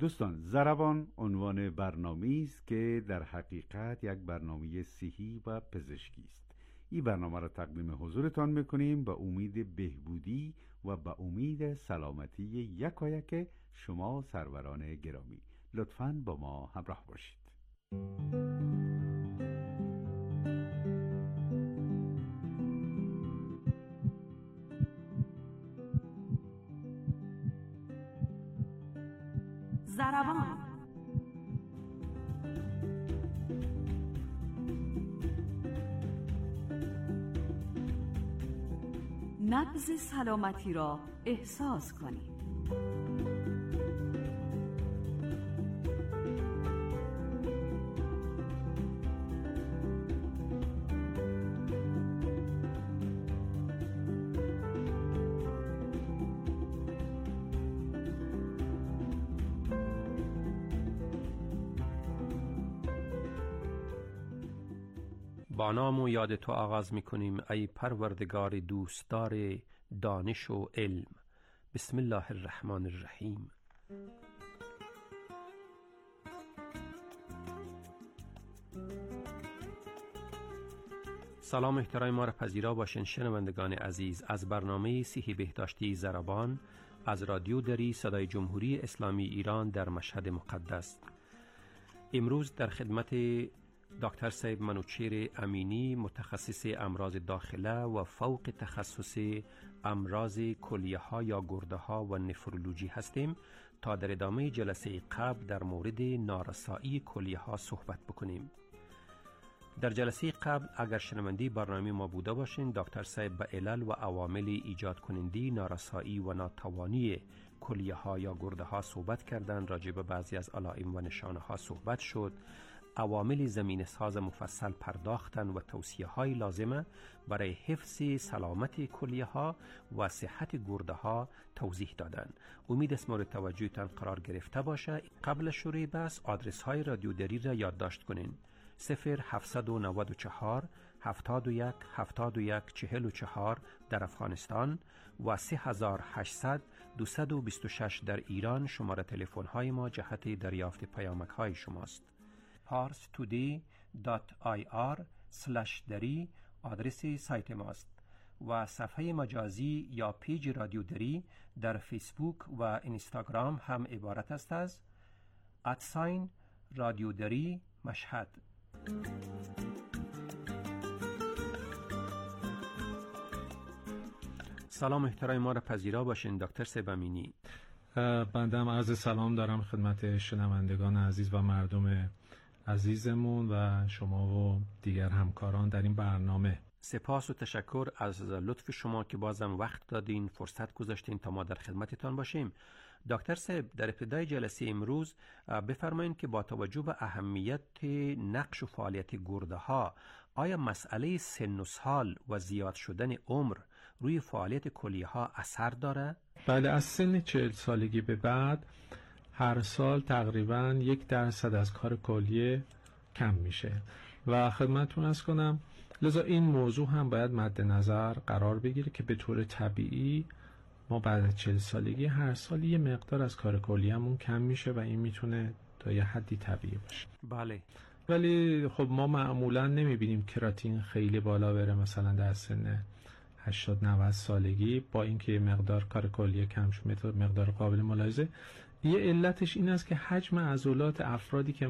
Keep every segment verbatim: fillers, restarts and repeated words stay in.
دوستان، ضربان عنوان برنامه‌ای است که در حقیقت یک برنامه صحی و پزشکی است. این برنامه را تقدیم حضورتان میکنیم با امید بهبودی و با امید سلامتی یکایک شما سروران گرامی. لطفاً با ما همراه باشید. ضربان نبض سلامتی را احساس کنید. با نام و یاد تو آغاز می کنیم ای پروردگار دوستدار دانش و علم. بسم الله الرحمن الرحیم. سلام احترام ما را پذیرا باشین شنوندگان عزیز از برنامه صحی بهداشتی ضربان از رادیو دری صدای جمهوری اسلامی ایران در مشهد مقدس. امروز در خدمت دکتر صاحب منوچهر امینی، متخصص امراض داخله و فوق تخصص امراض کلیه ها یا گرده ها و نفرولوژی هستیم تا در ادامه جلسه قبل در مورد نارسایی کلیه ها صحبت بکنیم. در جلسه قبل اگر شنونده برنامه ما بوده باشین، دکتر صاحب به علل و عوامل ایجاد کننده نارسایی و ناتوانی کلیه ها یا گرده ها صحبت کردند. راجع به بعضی از علائم و نشانه ها صحبت شد. عوامل زمین ساز مفصل پرداختن و توصیه های لازمه برای حفظ سلامت کلیه ها و صحت گرده ها توضیح دادن. امید است مورد توجهتان قرار گرفته باشه. قبل شروع بحث آدرس های رادیو دری را یادداشت کنین: صفر هفتصد و نود و چهار هفتاد و یک هفتاد و یک چهل و چهار در افغانستان و سه هزار و هشتصد دویست و بیست و شش در ایران. شماره تلفن های ما جهت دریافت پیامک های شماست. پارس تودی دات آی آر سلش دری آدرس سایت ماست و صفحه مجازی یا پیج رادیو دری در فیسبوک و اینستاگرام هم عبارت است از ادساین رادیو دری مشهد. سلام احترام ما را پذیرا باشین دکتر صاحب امینی. بنده هم عرض سلام دارم خدمت شنوندگان عزیز و مردم عزیزمون و شما و دیگر همکاران در این برنامه. سپاس و تشکر از لطف شما که بازم وقت دادین، فرصت گذاشتین تا ما در خدمتتان باشیم. دکتر صاحب، در ابتدای جلسه امروز بفرمایین که با توجه به اهمیت نقش و فعالیت گرده ها، آیا مسئله سن و سال و زیاد شدن عمر روی فعالیت کلیه ها اثر داره؟ بله، از سن چهل سالگی به بعد هر سال تقریباً یک درصد از کار کلیه کم میشه و خدمتتون عرض کنم لذا این موضوع هم باید مد نظر قرار بگیره که به طور طبیعی ما بعد از چهل سالگی هر سال یه مقدار از کار کلیه‌مون کم میشه و این میتونه تا یه حدی طبیعی باشه. بله. ولی خب ما معمولاً نمیبینیم کراتین خیلی بالا بره مثلا در سن هشتاد نود سالگی با اینکه مقدار کار کلیه کم شده، مقدار قابل ملاحظه. یه علتش این است که حجم عضلات افرادی که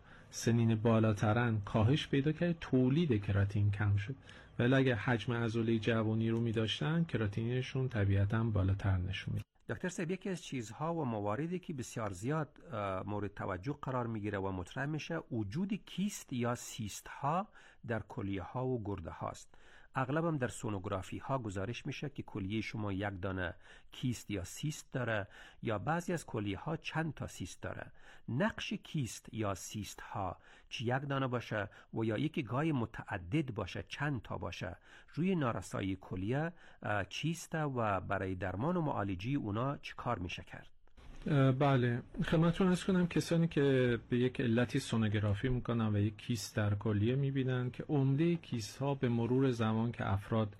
سنین بالاترن کاهش پیدا کرده، تولید کراتین کم شد. ولی اگه حجم عضله جوانی رو می داشتن کراتینشون طبیعتاً بالاتر نشون میده. دکتر صاحب، یکی از چیزها و مواردی که بسیار زیاد مورد توجه قرار میگیره و مطرح میشه وجود کیست یا سیست ها در کلیه ها و گرده هاست. اغلب هم در سونوگرافی ها گزارش میشه که کلیه شما یک دانه کیست یا سیست داره یا بعضی از کلیه ها چند تا سیست داره. نقش کیست یا سیست ها، چی یک دانه باشه و یا یکی گاهی متعدد باشه، چند تا باشه، روی نارسایی کلیه چیست و برای درمان و معالجه اونا چی کار میشه کرد؟ بله، خدمتتون عرض کنم کسانی که به یک علتی سونوگرافی میکنن و یک کیست در کلیه میبینن که عمده کیست ها به مرور زمان که افراد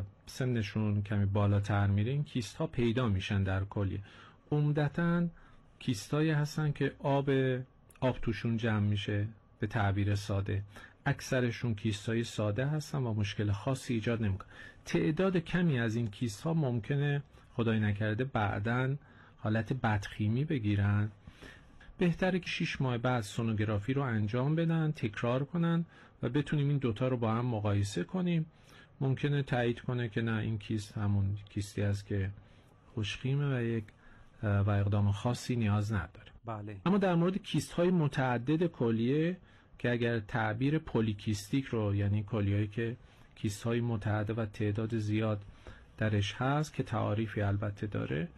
سنشون کمی بالاتر میره این کیست ها پیدا میشن در کلیه. عمدتاً کیستایی هستن که آب آب توشون جمع میشه به تعبیر ساده. اکثرشون کیستای ساده هستن و مشکل خاصی ایجاد نمیکنه. تعداد کمی از این کیست ها ممکنه خدای نکرده بعداً حالت بدخیمی بگیرن. بهتره که شش ماه بعد سونوگرافی رو انجام بدن، تکرار کنن و بتونیم این دوتا رو با هم مقایسه کنیم. ممکنه تایید کنه که نه این کیست همون کیستی است که خوشخیمه و یک و اقدام خاصی نیاز نداره. بله. اما در مورد کیست های متعدد کلیه که اگر تعبیر پولیکیستیک رو، یعنی کلیه‌ای که کیست های متعدد و تعداد زیاد درش هست که تعاریفی البته داره،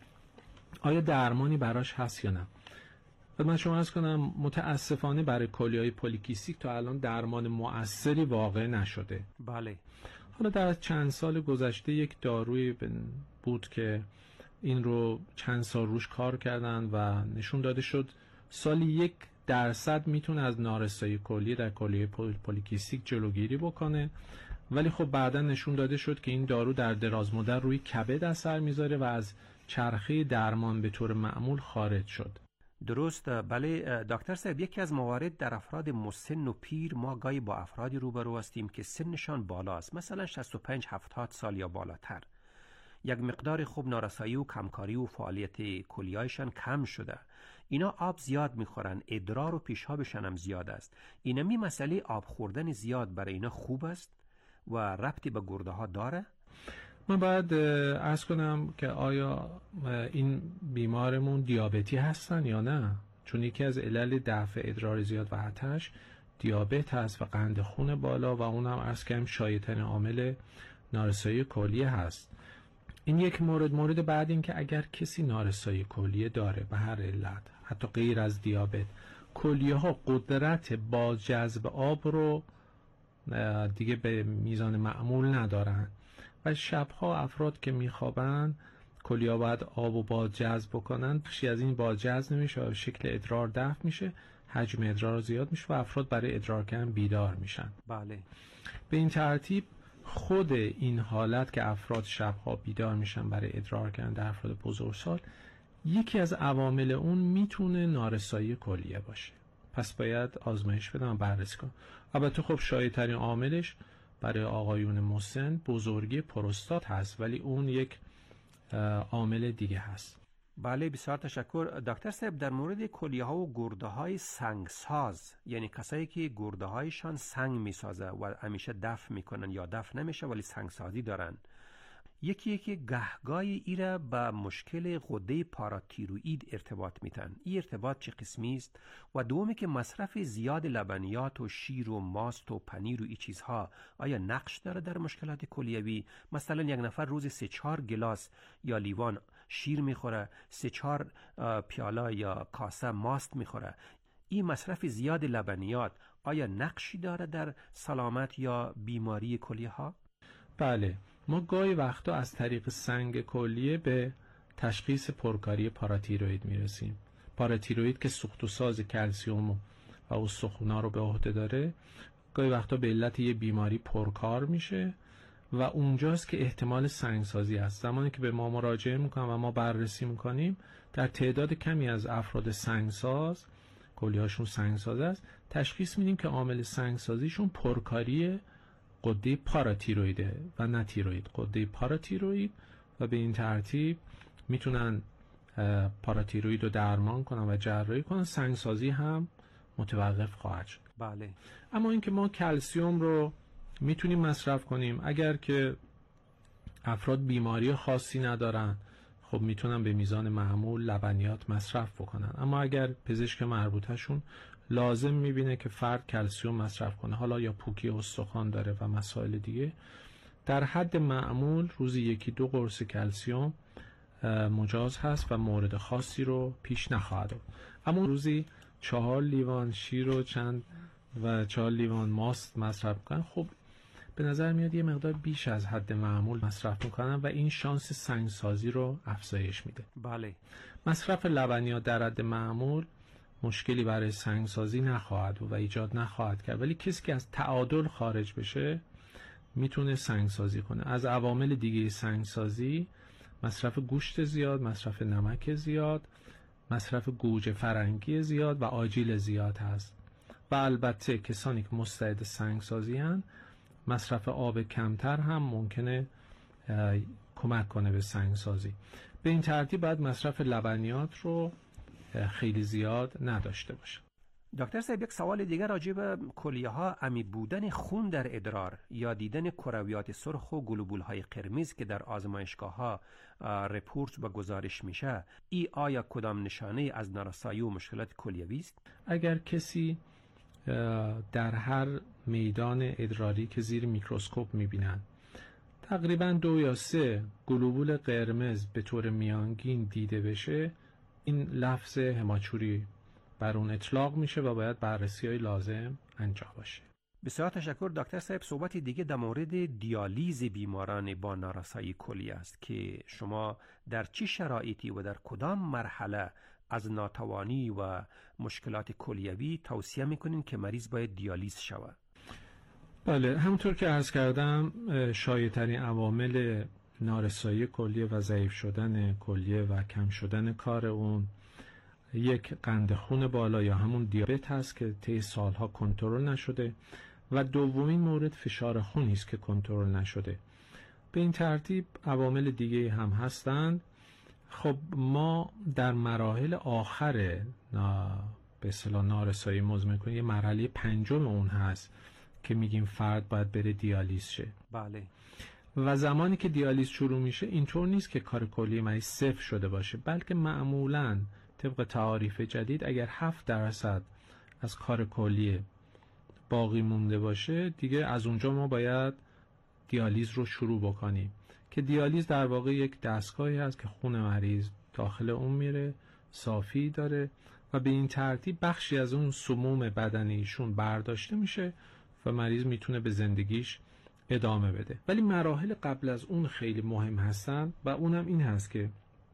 آیا درمانی براش هست یا نه؟ و من شما عرض کنم متاسفانه برای کلیه‌های پولیکیستیک تا الان درمان مؤثری واقع نشده. بله. حالا در چند سال گذشته یک داروی بود که این رو چند سال روش کار کردن و نشون داده شد سالی یک درصد میتونه از نارسایی کلیه در کلیه پولیکیستیک جلوگیری بکنه، ولی خب بعدا نشون داده شد که این دارو در دراز مدت روی کبد اثر میذاره و از چرخه درمان به طور معمول خارج شد. درست. بله دکتر صاحب، یکی از موارد در افراد مسن و پیر ما گاهی با افرادی روبرو هستیم که سنشان بالاست، مثلا شصت و پنج هفتاد سال یا بالاتر. یک مقدار خوب نارسایی و کمکاری و فعالیت کلیه‌شان کم شده. اینا آب زیاد میخورن، ادرار و پیشابشان هم زیاد است. اینمی مسئله آب خوردن زیاد برای اینا خوب است و ربطی به گرده ها داره؟ من باید عرض کنم که آیا این بیمارمون دیابتی هستن یا نه؟ چون یکی از علل دفع ادرار زیاد و آتش دیابت هست و قند خون بالا و اونم عرض کنم شایع‌ترین عامل نارسایی کلیه هست. این یک مورد. مورد بعد این که اگر کسی نارسایی کلیه داره به هر علت، حتی غیر از دیابت، کلیه ها قدرت بازجذب آب رو دیگه به میزان معمول ندارن و شبها افراد که میخوابن کلیه ها باید آب و بازجذب بکنن، بخشی از این بازجذب نمیشه و شکل ادرار دفع میشه، حجم ادرار زیاد میشه و افراد برای ادرار کردن بیدار میشن. بله. به این ترتیب خود این حالت که افراد شبها بیدار میشن برای ادرار کردن در افراد بزرگسال، یکی از عوامل اون میتونه نارسایی کلیه باشه. پس باید آزمایش بدم و بررسی کنم. البته خب شایع ترین عاملش برای آقایون مسن بزرگی پروستات هست، ولی اون یک عامل دیگه هست. بله بسیار تشکر دکتر صاحب. در مورد کلیه ها و گرده های سنگساز، یعنی کسایی که گرده هایشان سنگ میسازه و همیشه دفع میکنن یا دفع نمیشه ولی سنگسازی دارن، یکی یکی گهگاهی ایره به مشکل غده پاراتیروئید ارتباط میتن. این ارتباط چه قسمی است؟ و دومی که مصرف زیاد لبنیات و شیر و ماست و پنیر و این چیزها آیا نقش داره در مشکلات کلیوی؟ مثلا یک نفر روز سه چهار گلاس یا لیوان شیر میخوره، سه چهار پیاله یا کاسه ماست میخوره، این مصرف زیاد لبنیات آیا نقشی داره در سلامت یا بیماری کلیه ها؟ بله. ما گاهی وقتا از طریق سنگ کلیه به تشخیص پرکاری پاراتیروئید میرسیم. پاراتیروئید که سوخت و ساز کلسیم و استخوان‌ها رو به عهده داره، گاهی وقتا به علت یه بیماری پرکار میشه و اونجاست که احتمال سنگسازی هست. زمانی که به ما مراجعه میکنن و ما بررسی میکنیم، در تعداد کمی از افراد سنگساز، کلیه‌هاشون سنگساز است، تشخیص میدیم که عامل سنگسازیشون پرکاری غده پاراتیروئیده و نه تیروئید، غده پاراتیروئید، و به این ترتیب میتونن پاراتیروئید رو درمان کنن و جراحی کنن، سنگسازی هم متوقف خواهد شد. بله. اما اینکه ما کلسیم رو میتونیم مصرف کنیم، اگر که افراد بیماری خاصی ندارن، خب میتونن به میزان معمول لبنیات مصرف بکنن. اما اگر پزشک مربوطهشون لازم میبینه که فرد کلسیم مصرف کنه، حالا یا پوکی استخوان داره و مسائل دیگه، در حد معمول روزی یکی دو قرص کلسیم مجاز هست و مورد خاصی رو پیش نخواهد آورد. اما روزی چهار لیوان شیر و چند و چهار لیوان ماست مصرف کنن، خب به نظر میاد یه مقدار بیش از حد معمول مصرف میکنن و این شانس سنگسازی رو افزایش میده. بله. مصرف لبنیات در حد معمول مشکلی برای سنگسازی نخواهد و ایجاد نخواهد کرد، ولی کسی که از تعادل خارج بشه میتونه سنگسازی کنه. از عوامل دیگه سنگسازی مصرف گوشت زیاد، مصرف نمک زیاد مصرف گوجه فرنگی زیاد و آجیل زیاد هست. و البته کسانی که مستعد سنگسازی هستند، مصرف آب کمتر هم ممکنه کمک کنه به سنگسازی. به این ترتیب باید مصرف لبنیات رو خیلی زیاد نداشته باشه. دکتر صاحب، یک سوال دیگر راجع به کلیه ها عمی بودن خون در ادرار یا دیدن کرویات سرخ و گلوبول های قرمز که در آزمایشگاه ها رپورت و گزارش میشه، ای آیا کدام نشانه از نارسایی و مشکلات کلیوی است؟ اگر کسی در هر میدان ادراری که زیر میکروسکوپ میبینن تقریبا دو یا سه گلوبول قرمز به طور میانگین دیده بشه، این لفظ هماچوری بر اون اطلاق میشه و باید بررسی‌های لازم انجام باشه. بسیار تشکر دکتر صاحب. صحبت دیگه در مورد دیالیز بیماران با نارسایی کلیه است که شما در چه شرایطی و در کدام مرحله از ناتوانی و مشکلات کلیوی توصیه میکنین که مریض باید دیالیز شود؟ بله، همونطور که عرض کردم شایع‌ترین عوامل نارسایی کلیه و ضعیف شدن کلیه و کم شدن کار اون یک قند خون بالا یا همون دیابت هست که طی سالها کنترل نشده و دومین مورد فشار خونی است که کنترل نشده. به این ترتیب عوامل دیگه هم هستند. خب ما در مراحل آخر نا... به اصطلاح نارسایی مزمن کنی یه مرحله پنجم اون هست که میگیم فرد باید بره دیالیز شه. بله. و زمانی که دیالیز شروع میشه اینطور نیست که کار کلیه مریض صفر شده باشه، بلکه معمولاً طبق تعاریف جدید اگر هفت درصد از کار کلیه باقی مونده باشه دیگه از اونجا ما باید دیالیز رو شروع بکنیم که دیالیز در واقع یک دستگاهی هست که خون مریض داخل اون میره، صافی داره و به این ترتیب بخشی از اون سموم بدنیشون برداشته میشه و مریض میتونه به زندگیش ادامه بده. ولی مراحل قبل از اون خیلی مهم هستن و اونم این هست که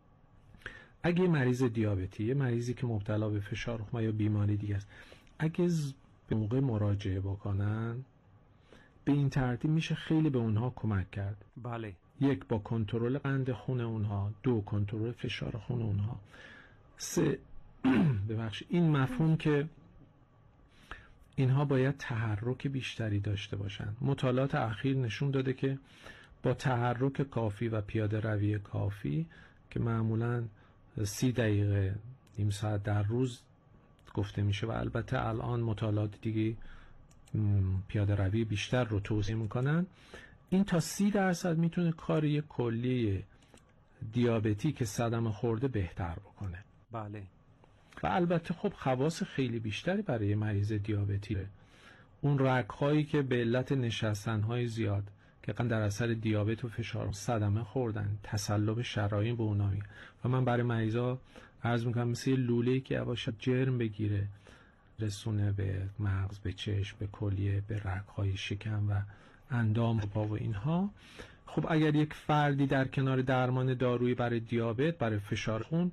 اگه مریض دیابتی، یه مریضی که مبتلا به فشار خون یا بیماری دیگه است، اگه به موقع مراجعه بکنن به این ترتیب میشه خیلی به اونها کمک کرد. بله. یک، با کنترل قند خون اونها، دو، کنترل فشار خون اونها، سه ببخشید این مفهوم که اینها باید تحرک بیشتری داشته باشن. مطالعات اخیر نشون داده که با تحرک کافی و پیاده روی کافی که معمولاً سی دقیقه نیم ساعت در روز گفته میشه و البته الان مطالعات دیگه پیاده روی بیشتر رو توصیه میکنن، این تا سی درصد میتونه کار یک کلیه دیابتی که صدمه خورده بهتر بکنه. بله. و البته خب خواص خیلی بیشتری برای مریض دیابتی. اون رگ‌هایی که به علت نشستن‌های زیاد که در اثر دیابت و فشار صدمه خوردن، تصلب شرایین به اونا میگن و من برای مریضا عرض میکنم مثل لوله‌ای که یواش جرم بگیره رسونه به مغز، به چشم، به کلیه، به رگ‌های شکم و اندام و پا و اینها. خب اگر یک فردی در کنار درمان دارویی برای دیابت، برای فشار خون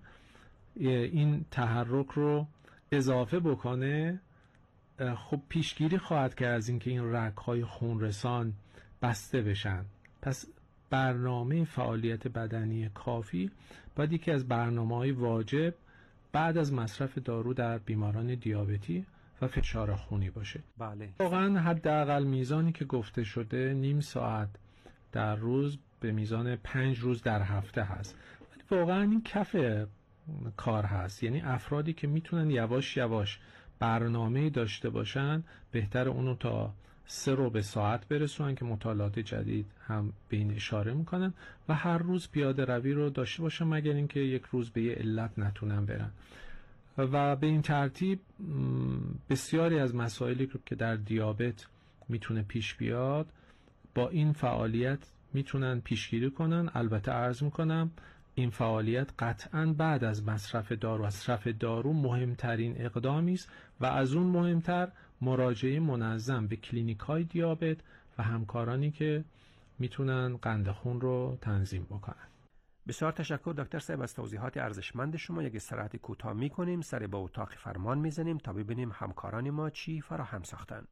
این تحرک رو اضافه بکنه، خب پیشگیری خواهد کرد از اینکه این رگ‌های خونرسان بسته بشن. پس برنامه فعالیت بدنی کافی باید یکی از برنامه‌های واجب بعد از مصرف دارو در بیماران دیابتی و فشار خونی باشه. بله. واقعا حداقل میزانی که گفته شده نیم ساعت در روز به میزان پنج روز در هفته هست. ولی واقعا این کف کار هست، یعنی افرادی که میتونن یواش یواش برنامه داشته باشن بهتر اونو تا سه رو به ساعت برسونن که مطالعات جدید هم به این اشاره میکنن و هر روز پیاده روی رو داشته باشن مگر اینکه یک روز به یه علت نتونن برن و به این ترتیب بسیاری از مسائلی که در دیابت میتونه پیش بیاد با این فعالیت میتونن پیشگیری کنن. البته عرض میکنم این فعالیت قطعاً بعد از مصرف دارو، مصرف دارو مهمترین اقدامی است و از اون مهمتر مراجعه منظم به کلینیک‌های دیابت و همکارانی که میتونن قند خون رو تنظیم بکنن. بسیار تشکر دکتر صاحب از توضیحات ارزشمند شما. یک استراحت کوتاه میکنیم، سر به اتاق فرمان میزنیم تا ببینیم همکاران ما چی فراهم ساختن.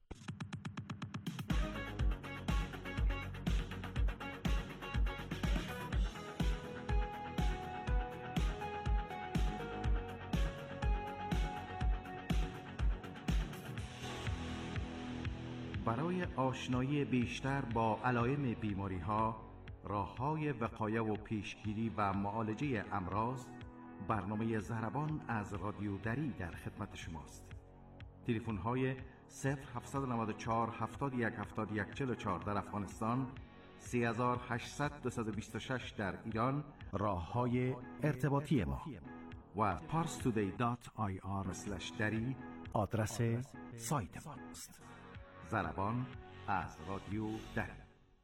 برای آشنایی بیشتر با علائم بیماری‌ها، راه‌های وقایه و پیشگیری و معالجه امراض، برنامه ضربان از رادیو دری در خدمت شماست. تلفن‌های صفر هفت نه چهار هفتاد و یک هفتاد و یک چهل و چهار در افغانستان، سه هشت صفر صفر دو دو شش در ایران راه‌های ارتباطی ما و پارس تودی دات آی آر اسلش دری آدرس سایت ما است. ضربان از رادیو دری.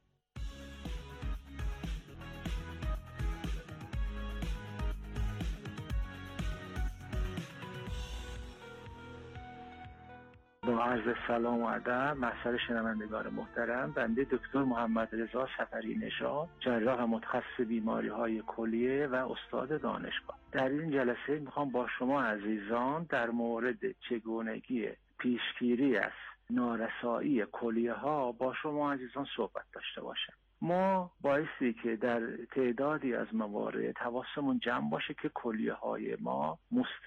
با عرض سلام و ادب محضر شنوندگان محترم، بنده دکتر محمد رضا سفری نژاد، جراح متخصص بیماری های کلیه و استاد دانشگاه. در این جلسه میخوام با شما عزیزان در مورد چگونگی پیشگیری از نارسایی کلیه ها با شما عزیزان صحبت داشته باشم. ما بایستی که در تعدادی از موارد حواسمون جمع باشه که کلیه های ما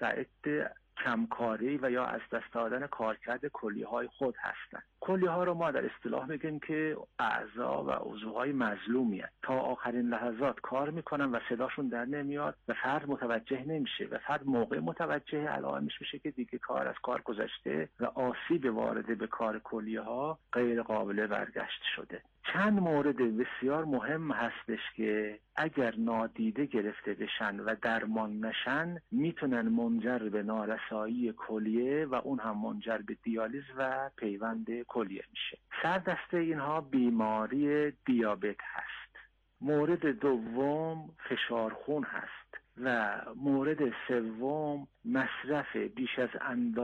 مستعد کمکاری و یا از دست دادن کارکرد کلیه های خود هستند. کلیه ها رو ما در اصطلاح میگیم که اعضا و عضوهای مظلومی هست. تا آخرین لحظات کار میکنن و صداشون در نمیاد و فرد متوجه نمیشه و فرد موقع متوجه علائمش میشه که دیگه کار از کار گذشته و آسیب وارده به کار کلیه ها غیر قابل برگشت شده. چند مورد بسیار مهم هستش که اگر نادیده گرفته بشن و درمان نشن میتونن منجر به نارسایی کلیه و اون هم منجر به دیالیز و پیوند کلیه میشه. سردسته اینها بیماری دیابت هست. مورد دوم فشار خون هست و مورد سوم مصرف بیش از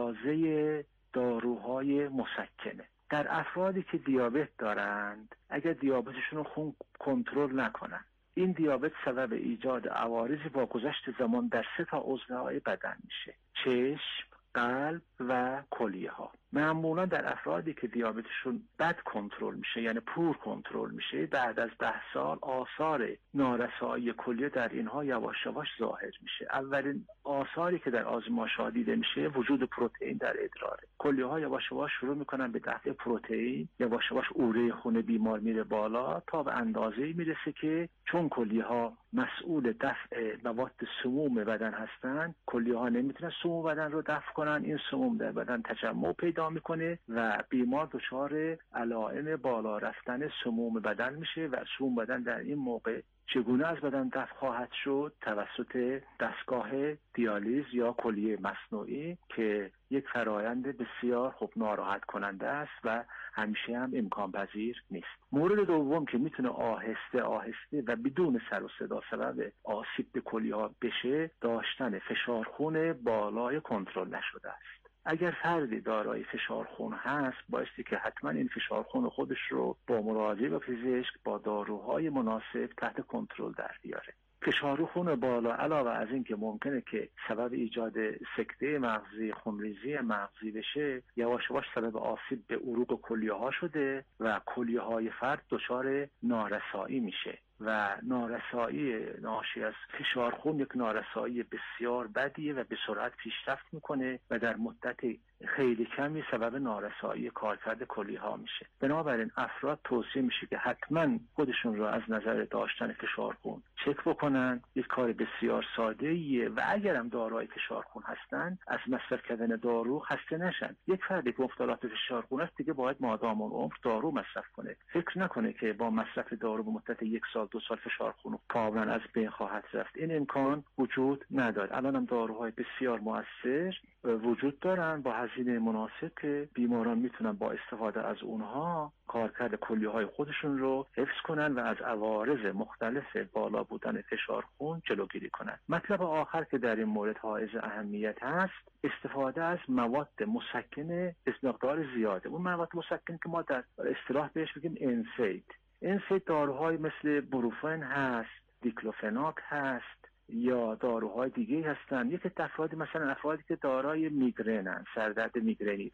اندازه داروهای مسکنه. در افرادی که دیابت دارند، اگر دیابتشون رو خون کنترل نکنن، این دیابت سبب ایجاد عوارضی با گذشت زمان در سه تا عضوهای بدن میشه: چشم، قلب و کلیه ها. معمولا در افرادی که دیابتشون بد کنترل میشه، یعنی پور کنترل میشه، بعد از ده سال آثار نارسایی کلیه در اینها یواش یواش ظاهر میشه. اولین آثاری که در آزمایش‌ها دیده میشه وجود پروتئین در ادراره. کلیه ها یواش یواش شروع میکنن به دفع پروتئین، یواش یواش اوره خون بیمار میره بالا تا به اندازه‌ای میرسه که چون کلیه ها مسئول دفع مواد سموم بدن هستند، کلیه ها نمیتونن سموم بدن رو دفع کنن. این سموم در بدن تجمع پیدا میکنه و بیمار دچار علائم بالا رفتن سموم بدن میشه و سموم بدن در این موقع چگونه از بدن دفع خواهد شد؟ توسط دستگاه دیالیز یا کلیه مصنوعی که یک فرایند بسیار خوب ناراحت کننده است و همیشه هم امکان پذیر نیست. مورد دوم که میتونه آهسته آهسته و بدون سر و صدا سبب آسیب به کلیه ها بشه، داشتن فشار خون بالای کنترل نشده است. اگر فردی دارای فشار خون هست، بایستی که حتما این فشار خون خودش رو با مراجعه به پزشک با داروهای مناسب تحت کنترل در بیاره. فشار خون بالا علاوه از این که ممکنه که سبب ایجاد سکته مغزی، خونریزی مغزی بشه، یواش یواش سبب آسیب به عروق کلیه ها شده و کلیه های فرد دچار نارسایی میشه و نارسایی ناشی از فشار خون یک نارسایی بسیار بدیه و به سرعت پیشرفت میکنه و در مدت خیلی کمی سبب نارسایی کارکرد کلیه ها میشه. بنابراین افراد توصیه میشه که حتما خودشون رو از نظر داشتن فشار خون چک بکنن. یک کار بسیار ساده ایه و اگرم دارای فشار خون هستن، از مصرف کردن دارو خسته نشن. یک فردی که مبتلا فشار خون است دیگه باید مادام العمر دارو مصرف کنه. فکر نکنه که با مصرف دارو به مدت یک سال دو سال فشار خون کاملا از بین خواهد رفت. این امکان وجود نداره. الان هم داروهای بسیار مؤثر وجود دارن با هزینه مناسب که بیماران میتونن با استفاده از اونها کارکرد کلیه های خودشون رو حفظ کنن و از عوارض مختلف بالا بودن فشار خون جلوگیری کنن. مطلب آخر که در این مورد حائز اهمیت هست، استفاده از مواد مسکن به مقدار زیاده. اون مواد مسکن که ما در اصطلاح بهش میگیم انسید. انسید داروهای مثل بروفن هست، دیکلوفناک هست یا داروهای دیگه هستن. یک افرادی مثلا افرادی که دارای میگرنن، سردرد میگرنی دارن،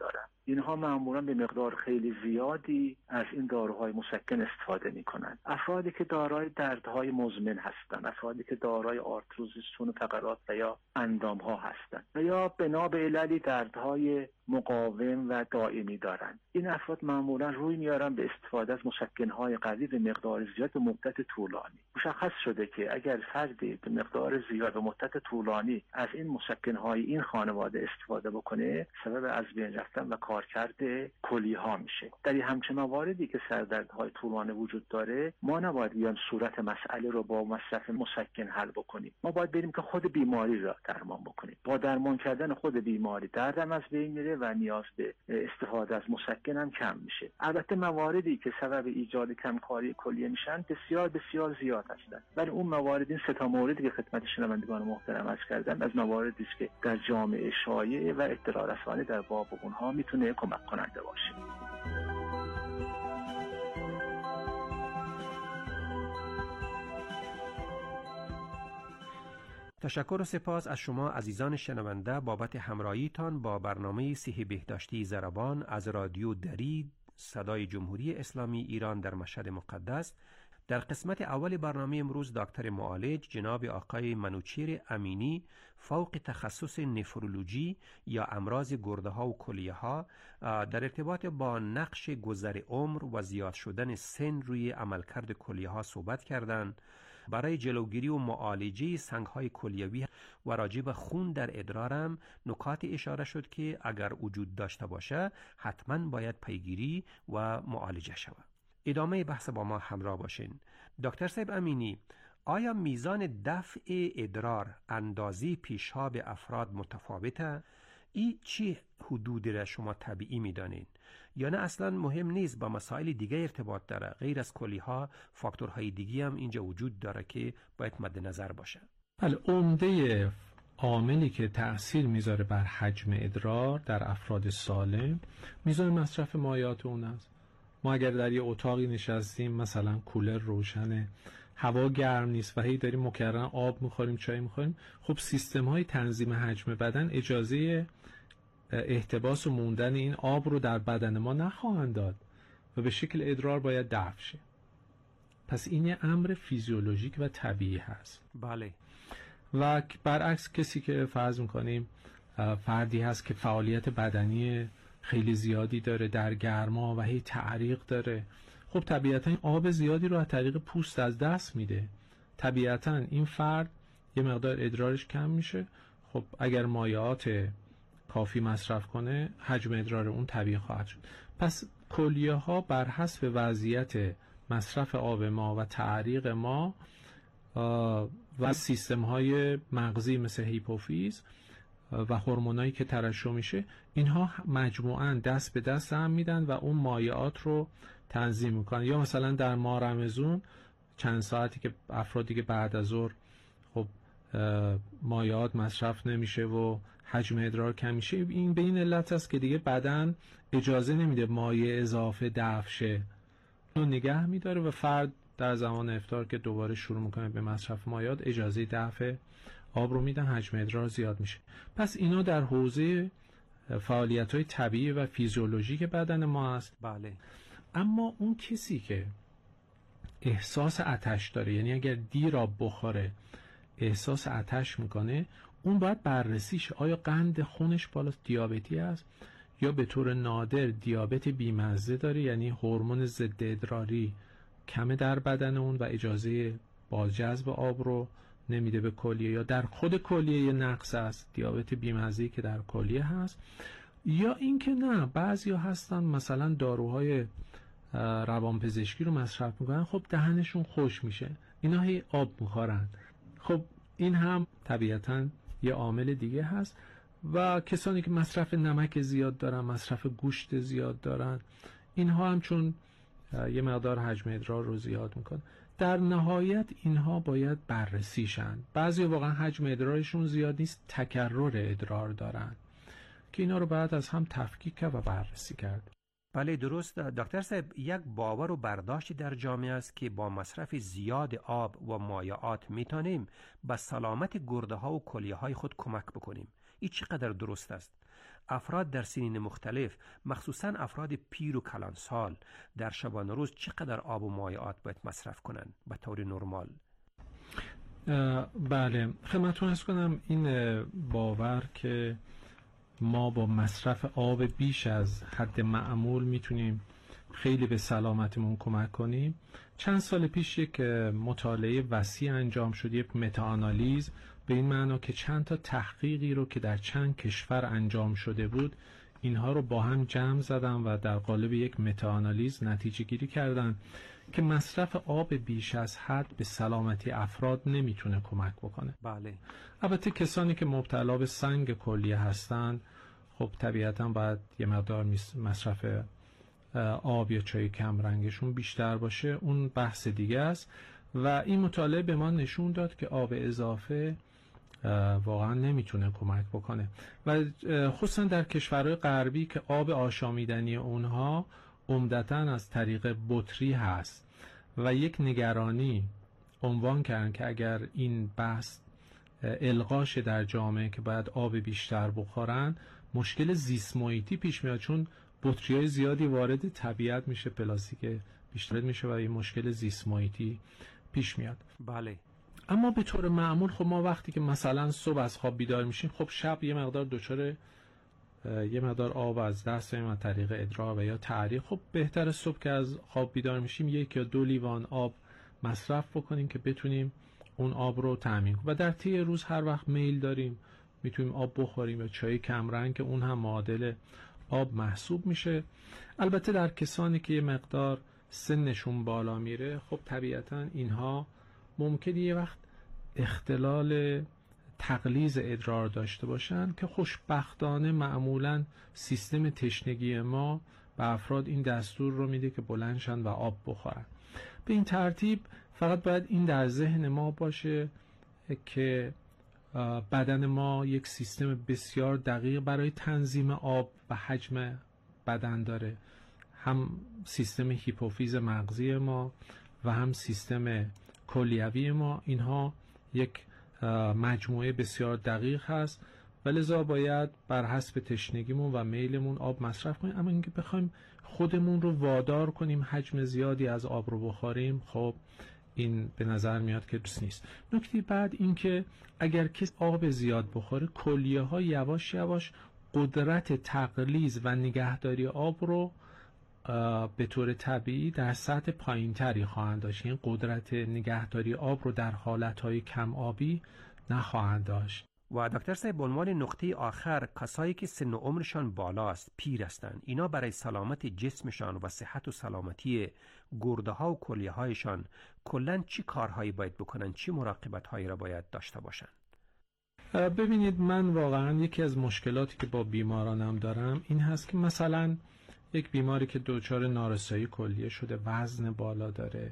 اینها معمولا به مقدار خیلی زیادی از این داروهای مسکن استفاده میکنند. افرادی که دارای دردهای مزمن هستند، افرادی که دارای آرتروزیس چون فقرات و یا اندامها هستند و یا بنا به عللی دردهای مقاوم و دائمی دارند، این افراد معمولا روی میارن به استفاده از مسکنهای قوی به مقدار زیاد به مدت طولانی. مشخص شده که اگر فردی به مقدار زیاد به مدت طولانی از این مسکنهای این خانواده استفاده بکنه، سبب از بین رفتن و کارکرد کلیه‌ها میشه. در این همچنین مواردی که سردردهای طولانی وجود داره، ما نباید بیان صورت مسئله رو با مصرف مسکن حل بکنیم. ما باید بریم که خود بیماری را درمان بکنیم. با درمان کردن خود بیماری دردم از بین میره و نیاز به استفاده از مسکن هم کم میشه. البته مواردی که سبب ایجاد کمکاری کلیه میشن بسیار بسیار زیاد هستند، ولی اون موارد، این سه تا موردی که خدمت شنوندگان محترم عرض کردم، از مواردی است که در جامعه شایع و اطلاع رسانی در باب اونها میتونه کمک کننده باشه. تشکر و سپاس از شما عزیزان شنونده بابت همراهیتان با برنامه صحی بهداشتی ضربان از رادیو دری صدای جمهوری اسلامی ایران در مشهد مقدس. در قسمت اول برنامه امروز دکتر معالج جناب آقای منوچهر امینی فوق تخصص نفرولوژی یا امراض گرده ها و کلیه ها در ارتباط با نقش گذر عمر و زیاد شدن سن روی عملکرد کلیه ها صحبت کردند. برای جلوگیری و معالجه سنگ‌های کلیوی و راجع به خون در ادرارم نکات اشاره شد که اگر وجود داشته باشه حتما باید پیگیری و معالجه شود. ادامه بحث با ما همراه باشین. دکتر صاحب امینی، آیا میزان دفع ادرار اندازه پیشاب افراد متفاوته؟ این چی حدودی را شما طبیعی میدانین؟ یا نه اصلا مهم نیست، با مسائل دیگه ارتباط داره؟ غیر از کلیها فاکتورهای دیگه هم اینجا وجود داره که باید مد نظر باشه. بله، عمده عاملی که تأثیر میذاره بر حجم ادرار در افراد سالم میزان مصرف مایعات اون است. ما اگر در یه اتاقی نشستیم، مثلا کولر روشنه، هوا گرم نیست و هی داریم مکررن آب میخوریم، چای میخوریم، خب سیستم های تنظیم حجم بدن اجازه احتباس و موندن این آب رو در بدن ما نخواهند داد و به شکل ادرار باید دفع شه. پس این یه امر فیزیولوژیک و طبیعی هست. بله. و برعکس کسی که فرض میکنیم فردی هست که فعالیت بدنی خیلی زیادی داره، در گرما و هی تعریق داره، خب طبیعتا آب زیادی رو از طریق پوست از دست میده. طبیعتا این فرد یه مقدار ادرارش کم میشه. خب اگر مایعات کافی مصرف کنه، حجم ادرار اون طبیعی خواهد شد. پس کلیه ها بر حسب وضعیت مصرف آب ما و تعریق ما و سیستم های مغزی مثل هیپوفیز و هورمونایی که ترشح میشه، اینها مجموعاً دست به دست هم میدن و اون مایعات رو تنظیم میکنن. یا مثلا در ماه رمضان چند ساعتی که افرادی که بعد از ظهر خب مایعات مصرف نمیشه و حجم ادرار کم میشه، این به این علت است که دیگه بدن اجازه نمیده مایع اضافه دفع شه، اون نگه میداره و فرد در زمان افطار که دوباره شروع میکنه به مصرف مایعات اجازه دفع آب رو میدن، حجم ادرار زیاد میشه. پس اینا در حوزه فعالیت‌های طبیعی و فیزیولوژیک بدن ما هست. بله. اما اون کسی که احساس آتش داره، یعنی اگر دیر آب بخوره احساس آتش میکنه، اون باید بررسی شه. آیا قند خونش بالاست، دیابتی است، یا به طور نادر دیابت بیمزه داره، یعنی هورمون ضد ادراری کمه در بدن اون و اجازه بازجذب آب رو نمیده به کلیه، یا در خود کلیه یه نقص است، دیابت بیمزه‌ای که در کلیه هست. یا اینکه نه، بعضیا هستن مثلا داروهای روانپزشکی رو مصرف میکنن، خب دهنشون خوش میشه، اینا هی آب میخورن. خب این هم طبیعتاً یه عامل دیگه هست. و کسانی که مصرف نمک زیاد دارن، مصرف گوشت زیاد دارن، اینها هم چون یه مقدار حجم ادرار رو زیاد میکنن. در نهایت اینها باید بررسی شن. بعضی واقعا حجم ادرارشون زیاد نیست، تکرر ادرار دارن که اینا رو بعد از هم تفکیک کرد و بررسی کرد. بله درست دکتر صاحب، یک باور و برداشتی در جامعه است که با مصرف زیاد آب و مایعات میتونیم به سلامت گرده ها و کلیه های خود کمک بکنیم. این چقدر درست است؟ افراد در سنین مختلف، مخصوصا افراد پیر و کلانسال، در شبانه روز چقدر آب و مایعات باید مصرف کنند به طور نرمال؟ بله، خدمتتون عرض کنم این باور که ما با مصرف آب بیش از حد معمول میتونیم خیلی به سلامتمون کمک کنیم. چند سال پیش یک مطالعه وسیع انجام شد، یک متاآنالیز، به این معنا که چند تا تحقیقی رو که در چند کشور انجام شده بود، اینها رو با هم جمع زدن و در قالب یک متاآنالیز نتیجه گیری کردن که مصرف آب بیش از حد به سلامتی افراد نمیتونه کمک بکنه. بله. البته کسانی که مبتلا به سنگ کلیه هستن خب طبیعتاً باید یه مقدار مصرف آب یا چای کم رنگشون بیشتر باشه، اون بحث دیگه است. و این مطالعه به ما نشون داد که آب اضافه واقعا نمیتونه کمک بکنه و خصوصا در کشورهای غربی که آب آشامیدنی اونها عمدتاً از طریق بطری هست و یک نگرانی عنوان کردن که اگر این بحث الغاش در جامعه که باید آب بیشتر بخورن، مشکل زیست محیطی پیش میاد، چون بطری‌های زیادی وارد طبیعت میشه، پلاستیک بیشتر میشه و این مشکل زیست محیطی پیش میاد. بله. اما به طور معمول خب ما وقتی که مثلا صبح از خواب بیدار میشیم، خب شب یه مقدار دچار یه مقدار آب از دست میاد از طریق ادرار و یا تعریق. خب بهتره صبح که از خواب بیدار میشیم یک یا دو لیوان آب مصرف بکنیم که بتونیم اون آب رو تامین کنیم و در طی روز هر وقت میل داریم میتونیم آب بخوریم یا چای کمرنگ که اون هم معادل آب محسوب میشه. البته در کسانی که یه مقدار سنشون بالا میره، خب طبیعتاً اینها ممکنه یه وقت اختلال تغلیظ ادرار داشته باشن که خوشبختانه معمولاً سیستم تشنگی ما به افراد این دستور رو میده که بلندشن و آب بخورن. به این ترتیب فقط باید این در ذهن ما باشه که بدن ما یک سیستم بسیار دقیق برای تنظیم آب و حجم بدن داره، هم سیستم هیپوفیز مغزی ما و هم سیستم کلیوی ما. اینها یک مجموعه بسیار دقیق هست و لذا باید بر حسب تشنگیمون و میلمون آب مصرف کنیم. اما اینکه بخوایم خودمون رو وادار کنیم حجم زیادی از آب رو بخوریم، خب این به نظر میاد که درست نیست. نکته بعد این که اگر کسی آب زیاد بخوره، کلیه ها یواش یواش قدرت تغلیظ و نگهداری آب رو به طور طبیعی در سطح پایینتری خواهند داشت. این قدرت نگهداری آب رو در حالتهای کم آبی نخواهند داشت. و دکتر صاحب، به عنوان نقطه آخر، کسایی که سن و عمرشان بالاست، پیر هستند، اینا برای سلامت جسمشان و صحت و سلامتی گرده ها و کلیه هایشان کلن چی کارهایی باید بکنن، چی مراقبت هایی را باید داشته باشن؟ ببینید، من واقعا یکی از مشکلاتی که با بیمارانم دارم این هست که مثلا یک بیماری که دچار نارسایی کلیه شده، وزن بالا داره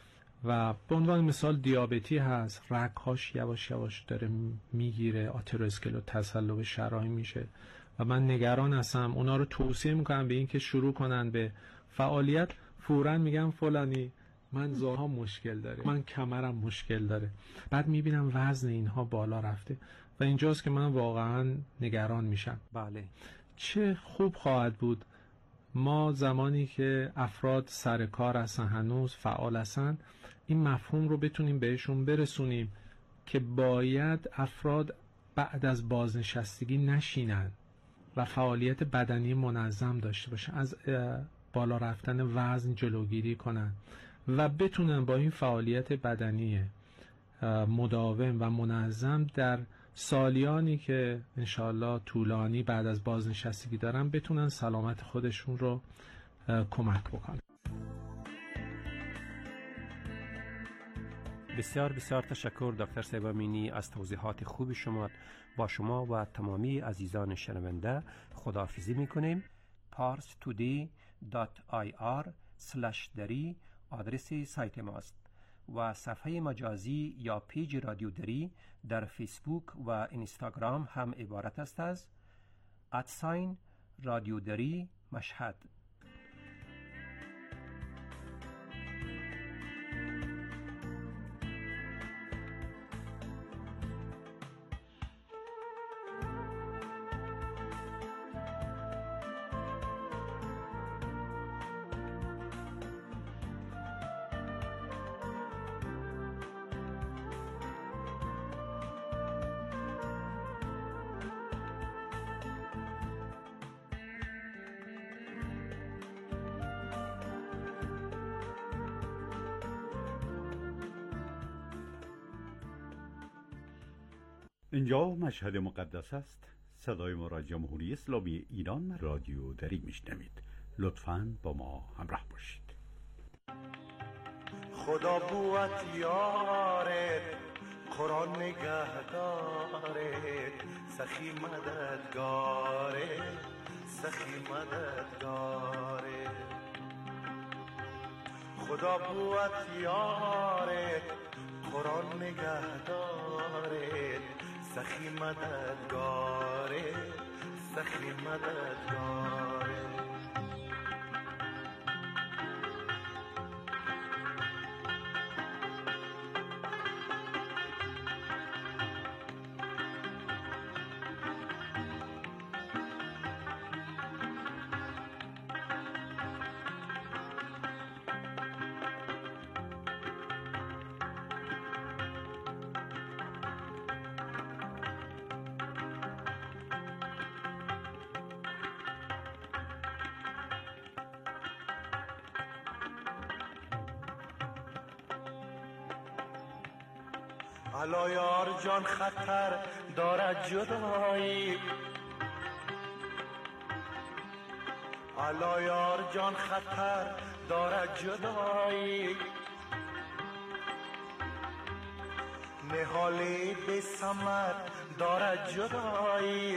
و به عنوان مثال دیابتی هست، رگ‌هاش یواش یواش داره میگیره، آترواسکلروز تصلب شرائین میشه و من نگران هستم. اونا رو توصیه میکنم به این که شروع کنن به فعالیت. فوراً میگم فلانی من زارها مشکل داره، من کمرم مشکل داره، بعد میبینم وزن اینها بالا رفته و اینجاست که من واقعا نگران میشم. بله. چه خوب خواهد بود ما زمانی که افراد سر کار هستن، هنوز فعال هستن، این مفهوم رو بتونیم بهشون برسونیم که باید افراد بعد از بازنشستگی نشینن و فعالیت بدنی منظم داشته باشن، از بالا رفتن وزن جلوگیری کنن و بتونن با این فعالیت بدنی مداوم و منظم در سالیانی که انشاءالله طولانی بعد از بازنشستگی دارن بتونن سلامت خودشون رو کمک بکنن. بسیار بسیار تشکر دکتر صاحب امینی از توضیحات خوب شما. با شما و تمامی عزیزان شنونده خداحافظی میکنیم. پارس تودی دات آی آر سلش دری آدرس سایت ماست و صفحه مجازی یا پیج رادیو دری در فیسبوک و اینستاگرام هم عبارت است از ادساین رادیو دری مشهد. اینجا مشهد مقدس است. صدای ما را جمهوری اسلامی ایران رادیو دری میشنوید. لطفاً با ما همراه باشید. خدا بوت یارت، قرآن نگهدارت، سخی مددگارت، سخی مددگارت. خدا بوت یارت، قرآن نگهدارت، سخی مددگارت، سخی مددگارت. الا یار جان خطر دارد جدایی، الا یار جان خطر دارد جدایی، نهالی به ثمر دارد جدایی.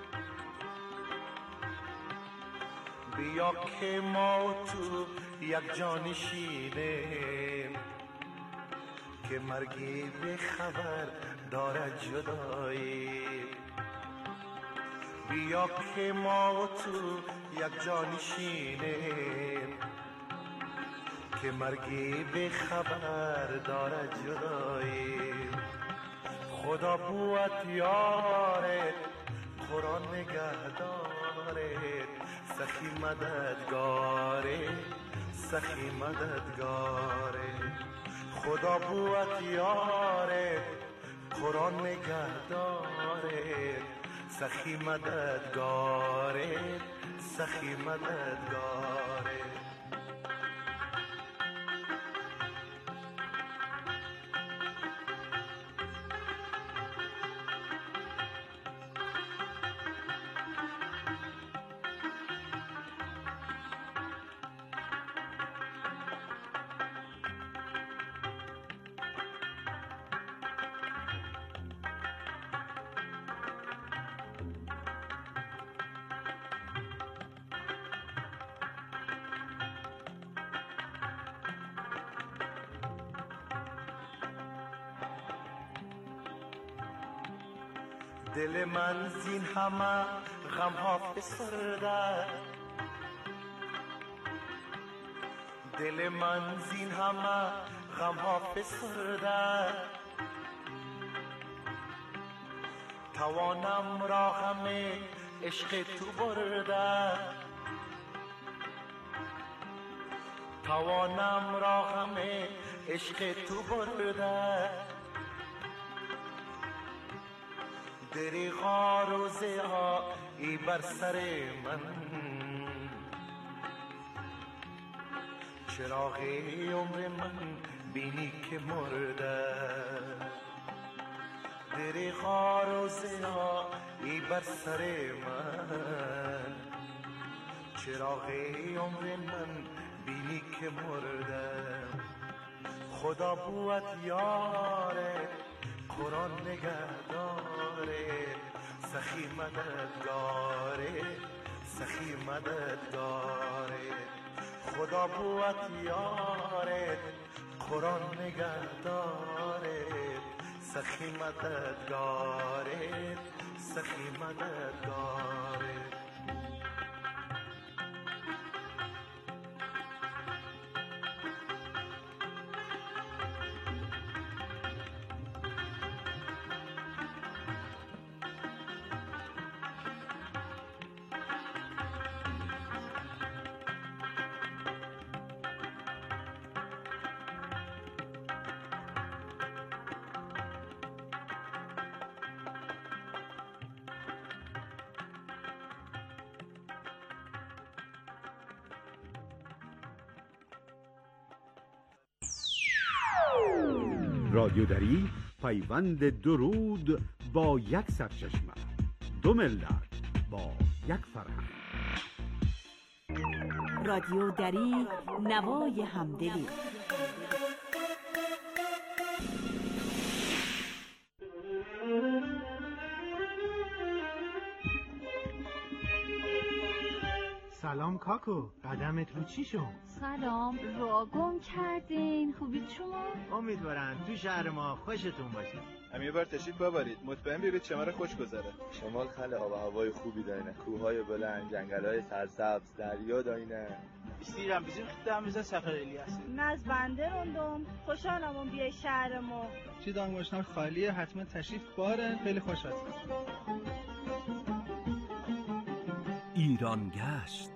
بیا که ما تو یک جان شینیم، که مرگی به خبر دارد جدایی. بیا که ما تو یک جان شینیم، که مرگی به خبر دارد جدایی. خدا بوت یارت، قرآن نگهدارت، سخی مددگارت، سخی مددگارت. خدا بوت یارت، قرآن نگهدارت، سخی مددگارت، سخی مددگارت. دل من زین همه غم ها فسرده، دل من زین همه غم ها فسرده. توانم را همه عشق تو برده، توانم را همه عشق تو برده. دریغا روزه ها ای بر سر من، چراغی عمر من بینی که مرده. دریغا روزه ها ای بر سر من، چراغی عمر من بینی که مرده. خدا بوت یاره، قرآن نگهداره، سخی مددگاره، سخی مددگاره. خدا بوت یاره، قرآن نگهداره، سخی مددگاره، سخی مددگاره. رادیو دری پیوند درود با یک سرچشمه، دو ملت با یک فرهنگ. رادیو دری، نوای همدلی. سلام کاکو، قدمت رو چی شد؟ سلام، را گم کردین. خوبید شما؟ امیدوارم تو شهر ما خوشتون باشه. هم یه بار تشریف ببرید، مطمئن بیرید شما خوش گذره. شمال خیلی آب و هوای خوبی داره، کوههای بلند، جنگل‌های سرسبز، دریا داینه. استیرم بزیم خدام بزن سفر الیاس. ناز بنده روندم، خوشحالم اون بیای شهرمو. چی دانگوشنام خالیه، حتما تشریف بارن، خیلی خوش هستم. ایران گشت.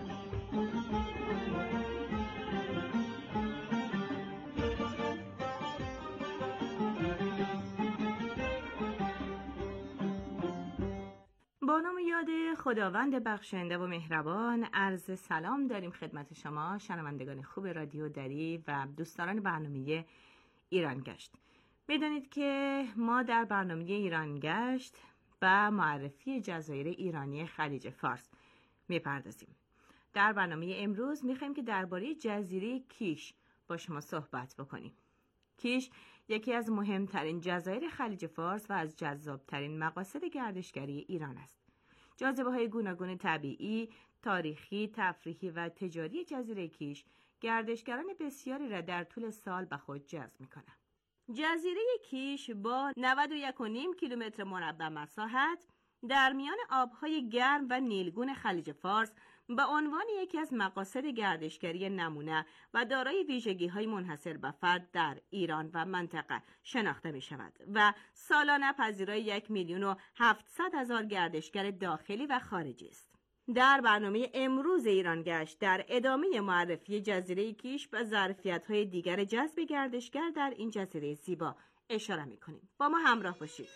با نام یاد خداوند بخشنده و مهربان، عرض سلام داریم خدمت شما شنوندگان خوب رادیو دری و دوستداران برنامه ایران گشت. بدانید که ما در برنامه ایران گشت و معرفی جزایر ایرانی خلیج فارس میپردازیم. در برنامه امروز میخوایم که درباره جزیره کیش با شما صحبت بکنیم. کیش یکی از مهمترین جزایر خلیج فارس و از جذابترین مقاصد گردشگری ایران است. جاذبه های گوناگون طبیعی، تاریخی، تفریحی و تجاری جزیره کیش گردشگران بسیاری را در طول سال به خود جذب می‌کنند. جزیره کیش با نود و یک و نیم کیلومتر مربع مساحت در میان آبهای گرم و نیلگون خلیج فارس به عنوان یکی از مقاصد گردشگری نمونه و دارای ویژگی‌های منحصر به فرد در ایران و منطقه شناخته می شود و سالانه پذیرای یک میلیون و هفتصد هزار گردشگر داخلی و خارجی است. در برنامه امروز ایران گشت در ادامه معرفی جزیره کیش و ظرفیت‌های دیگر جذب گردشگر در این جزیره زیبا اشاره می‌کنیم. با ما همراه باشید.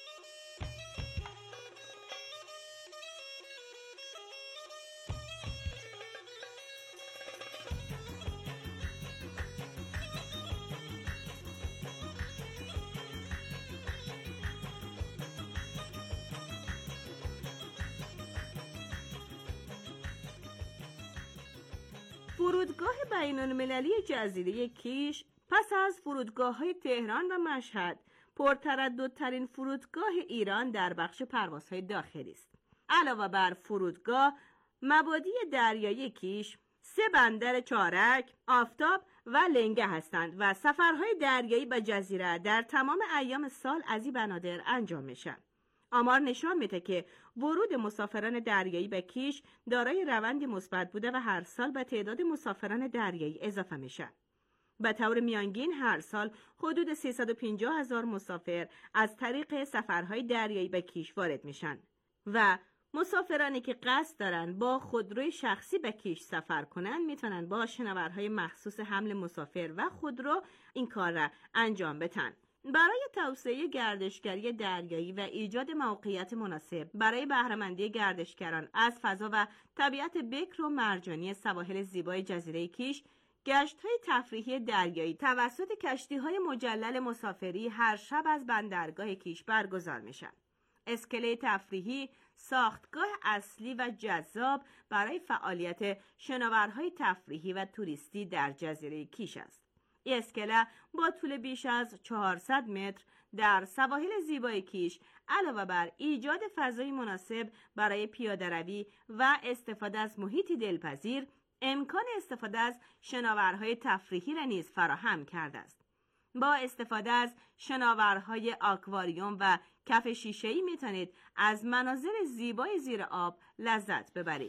فرودگاه بین‌المللی جزیره کیش پس از فرودگاه‌های تهران و مشهد پرترددترین فرودگاه ایران در بخش پروازهای داخلی است. علاوه بر فرودگاه، مبادی دریایی کیش سه بندر چارک، آفتاب و لنگه هستند و سفرهای دریایی به جزیره در تمام ایام سال از این بنادر انجام میشن. آمار نشان میده که ورود مسافران دریایی به کیش دارای روندی مثبت بوده و هر سال به تعداد مسافران دریایی اضافه میشه. به طور میانگین هر سال حدود سیصد و پنجاه هزار مسافر از طریق سفرهای دریایی به کیش وارد میشن و مسافرانی که قصد دارن با خودروی شخصی به کیش سفر کنن میتونن با شنورهای مخصوص حمل مسافر و خودرو این کار را انجام بدن. برای توسعه گردشگری دریایی و ایجاد موقعیت مناسب برای بهره‌مندی گردشگران از فضا و طبیعت بکر و مرجانی سواحل زیبای جزیره کیش، گشت‌های تفریحی دریایی توسط کشتی‌های مجلل مسافری هر شب از بندرگاه کیش برگزار میشن. اسکله تفریحی ساختگاه اصلی و جذاب برای فعالیت شناورهای تفریحی و توریستی در جزیره کیش است. این اسکله با طول بیش از چهارصد متر در سواحل زیبای کیش علاوه بر ایجاد فضای مناسب برای پیاده‌روی و استفاده از محیطی دلپذیر، امکان استفاده از شناورهای تفریحی را نیز فراهم کرده است. با استفاده از شناورهای آکواریوم و کف شیشه‌ای میتونید از مناظر زیبای زیر آب لذت ببرید.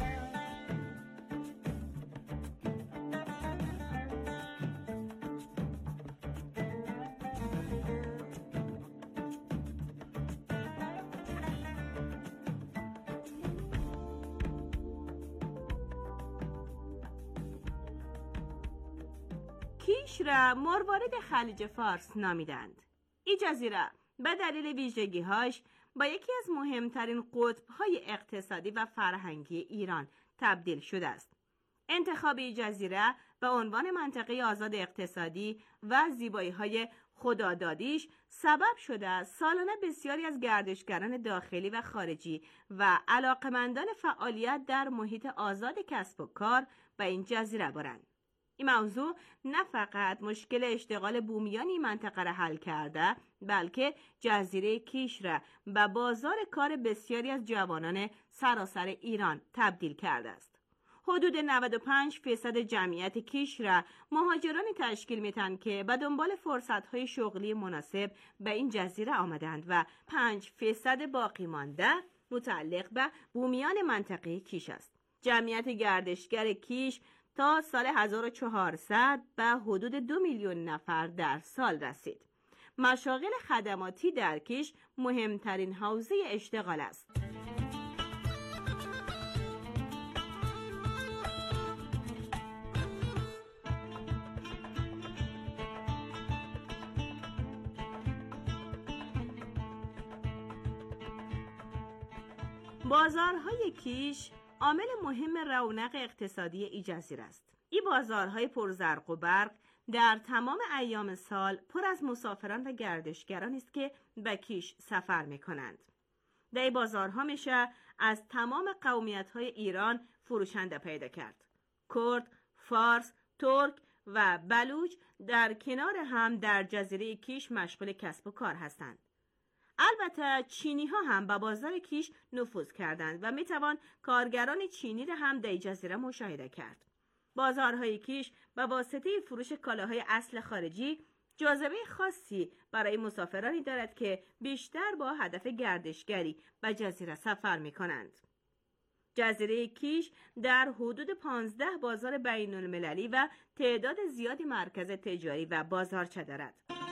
کیش را مروارید خلیج فارس نامیدند. این جزیره به دلیل ویژگی‌هاش با یکی از مهمترین قطب‌های اقتصادی و فرهنگی ایران تبدیل شده است. انتخاب این جزیره به عنوان منطقه آزاد اقتصادی و زیبایی‌های خدادادیش سبب شده است سالانه بسیاری از گردشگران داخلی و خارجی و علاقمندان فعالیت در محیط آزاد کسب و کار به این جزیره برند. این موضوع نه فقط مشکل اشتغال بومیان این منطقه را حل کرده، بلکه جزیره کیش را به بازار کار بسیاری از جوانان سراسر ایران تبدیل کرده است. حدود نود و پنج درصد جمعیت کیش را مهاجرانی تشکیل میدن که به دنبال فرصت‌های شغلی مناسب به این جزیره آمدند و پنج درصد باقی مانده متعلق به بومیان منطقه کیش است. جمعیت گردشگر کیش تا سال هزار و چهارصد به حدود دو میلیون نفر در سال رسید. مشاغل خدماتی در کیش مهمترین حوزه اشتغال است. بازارهای کیش عامل مهم رونق اقتصادی این جزیره است. این بازارهای پرزرق و برق در تمام ایام سال پر از مسافران و گردشگران است که به کیش سفر می کنند. در این بازارها میشه از تمام قومیت‌های ایران فروشنده پیدا کرد. کرد، فارس، ترک و بلوچ در کنار هم در جزیره کیش مشغول کسب و کار هستند. البته چینی ها هم به بازار کیش نفوذ کردند و می توان کارگران چینی را هم در جزیره مشاهده کرد. بازارهای کیش به واسطه فروش کالاهای اصل خارجی جاذبه خاصی برای مسافرانی دارد که بیشتر با هدف گردشگری به جزیره سفر می کنند. جزیره کیش در حدود پانزده بازار بین المللی و تعداد زیادی مرکز تجاری و بازارچه دارد.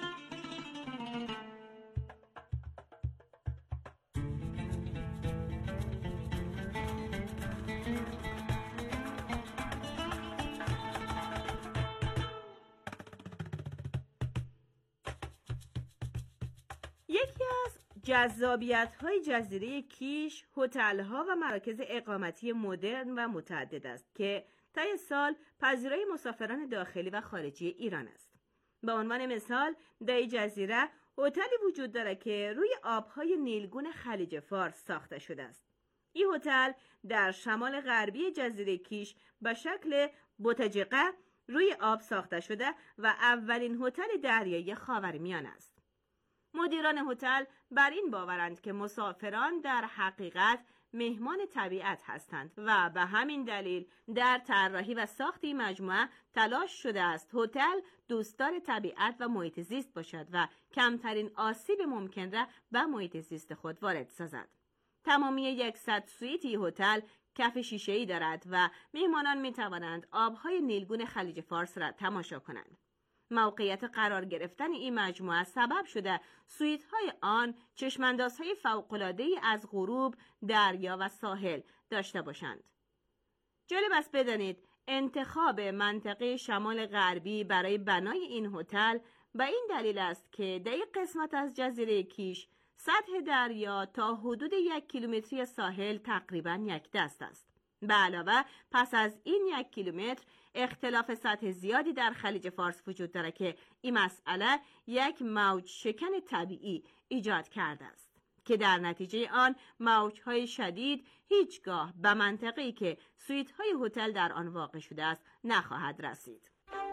یکی از جذابیت‌های جزیره کیش هتل‌ها و مراکز اقامتی مدرن و متعدد است که طی سال پذیرای مسافران داخلی و خارجی ایران است. به عنوان مثال در این جزیره هتلی وجود دارد که روی آب‌های نیلگون خلیج فارس ساخته شده است. این هتل در شمال غربی جزیره کیش به شکل بوتجقه روی آب ساخته شده و اولین هتل دریایی خاورمیانه است. مدیران هتل بر این باورند که مسافران در حقیقت مهمان طبیعت هستند و به همین دلیل در طراحی و ساخت این مجموعه تلاش شده است هتل دوستدار طبیعت و محیط زیست باشد و کمترین آسیب ممکن را به محیط زیست خود وارد سازد. تمامی صد سویت این هتل کف شیشه‌ای دارد و مهمانان می توانند آبهای نیلگون خلیج فارس را تماشا کنند. موقعیت قرار گرفتن این مجموعه سبب شده سویت‌های آن چشماندازهای فوق‌العاده‌ای از غروب، دریا و ساحل داشته باشند. جالب است بدانید انتخاب منطقه شمال غربی برای بنای این هتل به این دلیل است که در این قسمت از جزیره کیش سطح دریا تا حدود یک کیلومتری ساحل تقریباً یک دست است. به علاوه پس از این یک کیلومتر اختلاف سطح زیادی در خلیج فارس وجود دارد که این مسئله یک موج شکن طبیعی ایجاد کرده است که در نتیجه آن موجهای شدید هیچگاه به منطقه‌ای که سویت‌های هتل در آن واقع شده است نخواهد رسید.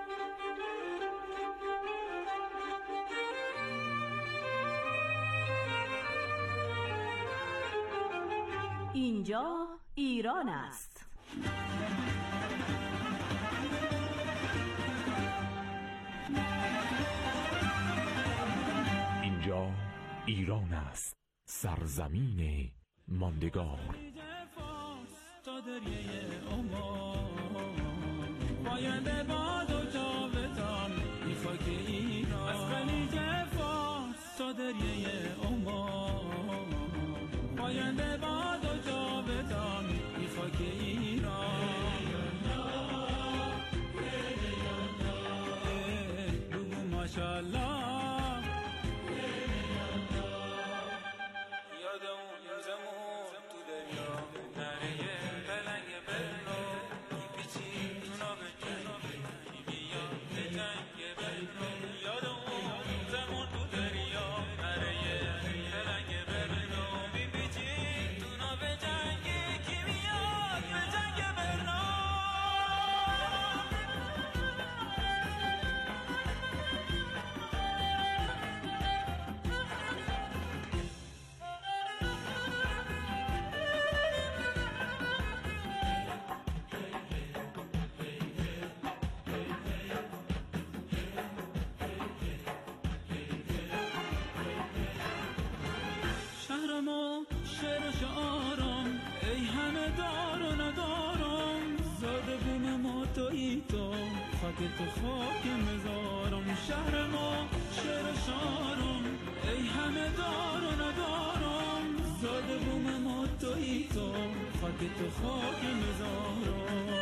اینجا ایران است. اینجا ایران است، سرزمین ماندگار. پاینده باد و جاودان این خاک ایران، از خلیج فارس تا دریای عمان. پاینده باد و جاودان این خاک ایران. بگو ماشاءالله. خاک تو خاک مزارم، شهر ما شهر شارم، ای همه دار و ندارم، زاده بوم ما تویی تو، خاک تو خاک مزارم.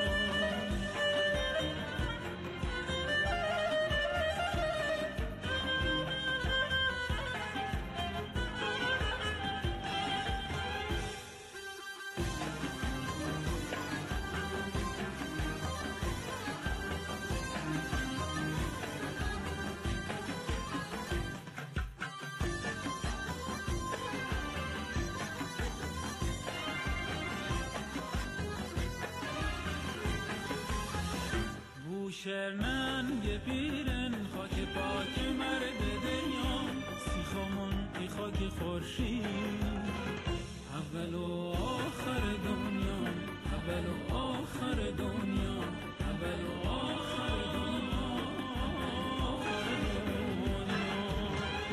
شرنن یه پیرن خاک پاک مرد دنیا، سیخامون ای خاک خورشید، اول و آخر دنیا، اول و آخر دنیا، اول و آخر دنیا، آخر دنیا.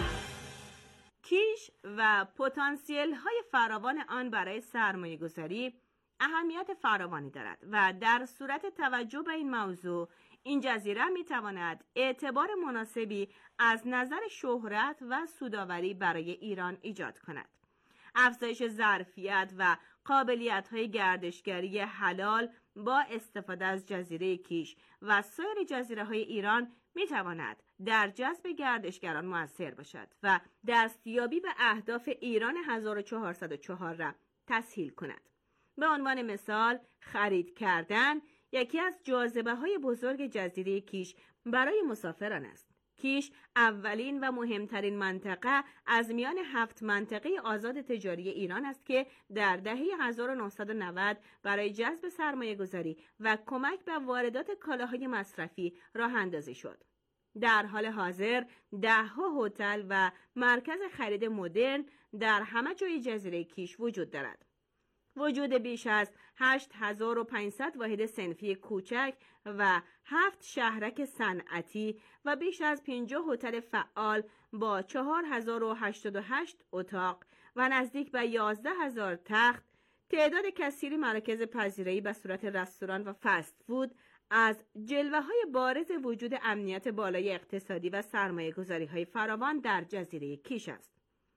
کیش و پتانسیل های فراوان آن برای سرمایه گذاری اهمیت فراوانی دارد و در صورت توجه به این موضوع این جزیره می تواند اعتبار مناسبی از نظر شهرت و سودآوری برای ایران ایجاد کند. افزایش ظرفیت و قابلیت‌های گردشگری حلال با استفاده از جزیره کیش و سایر جزیره‌های ایران می تواند در جذب گردشگران مؤثر باشد و دستیابی به اهداف ایران هزار و چهارصد و چهار را تسهیل کند. به عنوان مثال، خرید کردن یکی از جاذبه‌های بزرگ جزیره کیش برای مسافران است. کیش اولین و مهمترین منطقه از میان هفت منطقه آزاد تجاری ایران است که در دهه هزار و نهصد و نود برای جذب سرمایه گذاری و کمک به واردات کالاهای مصرفی راه اندازی شد. در حال حاضر ده‌ها هتل و مرکز خرید مدرن در همه جای جزیره کیش وجود دارد. وجود بیش از هشت هزار و پانصد واحد صنفی کوچک و هفت شهرک صنعتی و بیش از پنجاه هتل فعال با چهار هزار و هشتاد و هشت اتاق و نزدیک به یازده هزار تخت، تعداد کثیری مراکز پذیرایی به صورت رستوران و فست فود از جلوه‌های بارز وجود امنیت بالای اقتصادی و سرمایه‌گذاری‌های فراوان در جزیره کیش است.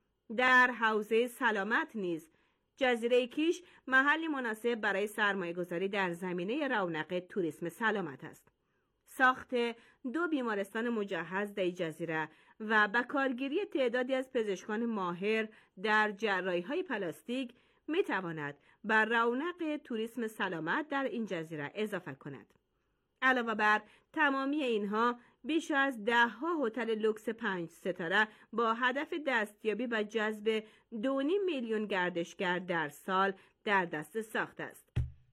در حوزه سلامت نیز جزیره کیش محلی مناسب برای سرمایه‌گذاری در زمینه رونق توریسم سلامت است. ساخت دو بیمارستان مجهز در جزیره و به کارگیری تعدادی از پزشکان ماهر در جراحی‌های پلاستیک می‌تواند بر رونق توریسم سلامت در این جزیره اضافه کند. علاوه بر تمامی اینها، بیش از ده ها هتل لوکس پنج ستاره با هدف دستیابی به جذب دو و نیم میلیون گردشگر در سال در دست ساخت است.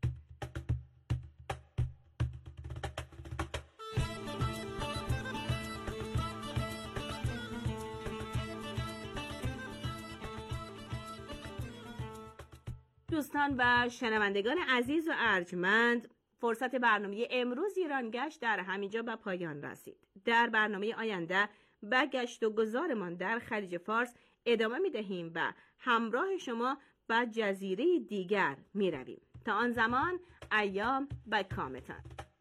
دوستان و شنوندگان عزیز و ارجمند، فرصت برنامه امروز ایرانگشت در همینجا به پایان رسید. در برنامه آینده به گشت و گذارمان در خلیج فارس ادامه می دهیم و همراه شما به جزیره دیگر می رویم. تا آن زمان ایام به کامتان.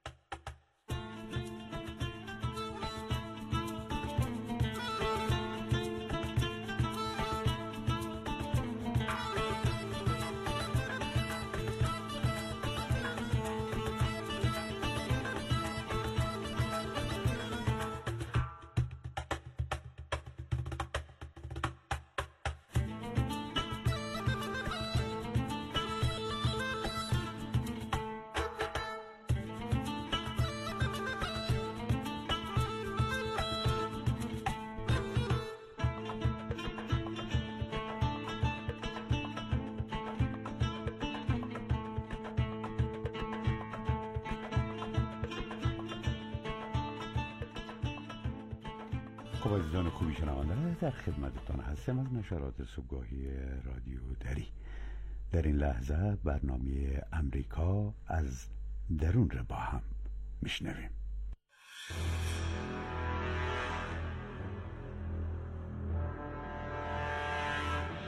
خب عزیزان خوبی شنونده، در خدمتتان هستم از نشرات صبحگاهی رادیو دری. در این لحظه برنامه امریکا از درون را با هم میشنویم.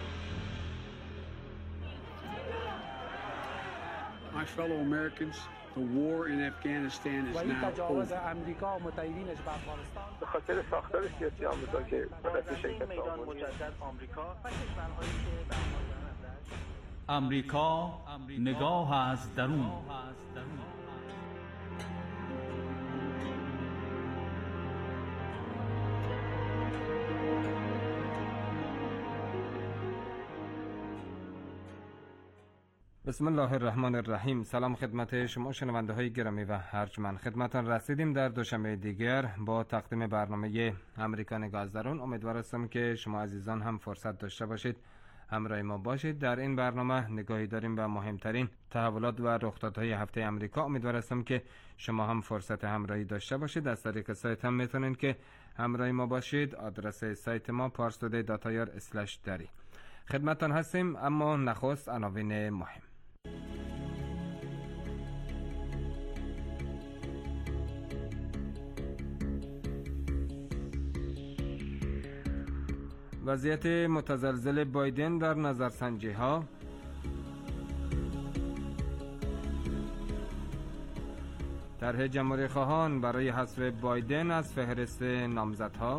My fellow Americans, The war in Afghanistan is و این now تجاوز over. امریکا و متحدینش به افغانستان به خاطر ساختار سیاسی آمریکا که مدت شرکت میدان آمریکا مجدد آمریکا و کشورهایی که در پایان امریکا نگاه از درون. بسم الله الرحمن الرحیم. سلام خدمت شما شنونده های گرامی و ارجمند. خدمتان رسیدیم در دوشنبه دیگر با تقدیم برنامه امریکا نگاه از درون. امیدوار هستم که شما عزیزان هم فرصت داشته باشید همراه ما باشید. در این برنامه نگاهی داریم به مهمترین تحولات و رخدادهای هفته امریکا. امیدوار هستم که شما هم فرصت همراهی داشته باشید. از طریق سایت هم میتونید که همراه ما باشید. آدرس سایت ما پارس تودی دات آی آر اسلش دری. خدمتان هستیم، اما نخست عناوین مهم. وضعیت متزلزل بایدن در نظرسنجی ها، طرح جمهوری خواهان برای حذف بایدن از فهرست نامزدها،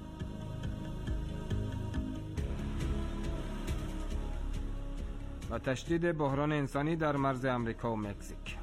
و تشدید بحران انسانی در مرز امریکا و مکزیک.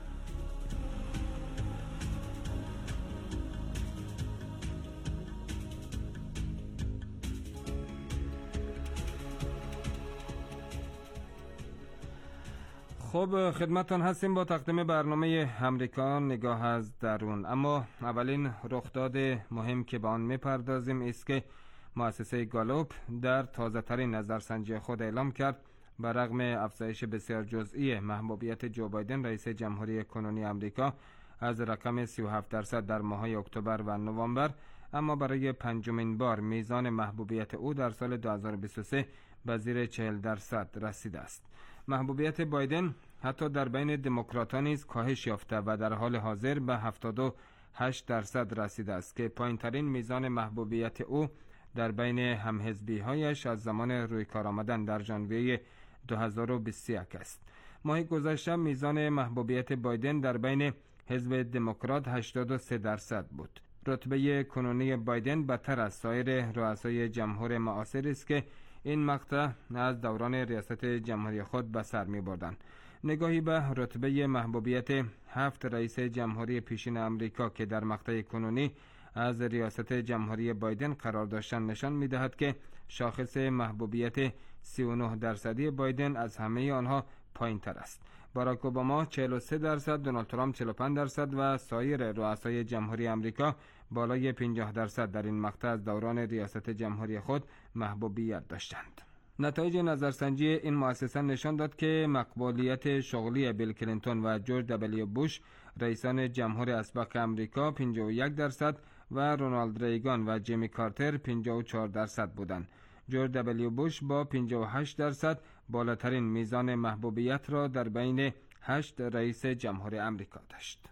خب خدمتان هستیم با تقدیم برنامه امریکا نگاه از درون. اما اولین رخداد مهم که به آن میپردازیم است که مؤسسه گالوپ در تازه ترین نظرسنجی خود اعلام کرد بر رغم افزایش بسیار جزئی محبوبیت جو بایدن رئیس جمهوری کنونی امریکا از رقم سی و هفت درصد در ماه‌های اکتبر و نوامبر، اما برای پنجمین بار میزان محبوبیت او در سال دو هزار و بیست و سه به زیر چهل درصد رسیده است. محبوبیت بایدن حتی در بین دموکراتان نیز کاهش یافته و در حال حاضر به هفتاد و هشت درصد رسیده است که پایین‌ترین میزان محبوبیت او در بین همحزبی‌هایش از زمان روی کار آمدن در ژانویه دو هزار و بیست و یک است. ماه گذشته میزان محبوبیت بایدن در بین حزب دموکرات هشتاد و سه درصد بود. رتبه کنونی بایدن بدتر از سایر رؤسای جمهور معاصر است که این مقطع از دوران ریاست جمهوری خود به سر می بردند. نگاهی به رتبه محبوبیت هفت رئیس جمهوری پیشین امریکا که در مقطع کنونی از ریاست جمهوری بایدن قرار داشتن نشان می دهد که شاخص محبوبیت سی و نه درصدی بایدن از همه آنها پایین تر است. باراک اوباما چهل و سه درصد، دونالد ترامپ چهل و پنج درصد و سایر رؤسای جمهوری امریکا بالای پنجاه درصد در این مقطع از دوران ریاست جمهوری خود محبوبیت داشتند. نتایج نظرسنجی این مؤسسه نشان داد که مقبولیت شغلی بیل کلینتون و جورج دبلیو بوش رئیسان جمهور اسبق امریکا پنجاه و یک درصد و رونالد ریگان و جیمی کارتر پنجاه و چهار درصد بودند. جورج دبلیو بوش با پنجاه و هشت درصد بالاترین میزان محبوبیت را در بین هشت رئیس جمهور امریکا داشت.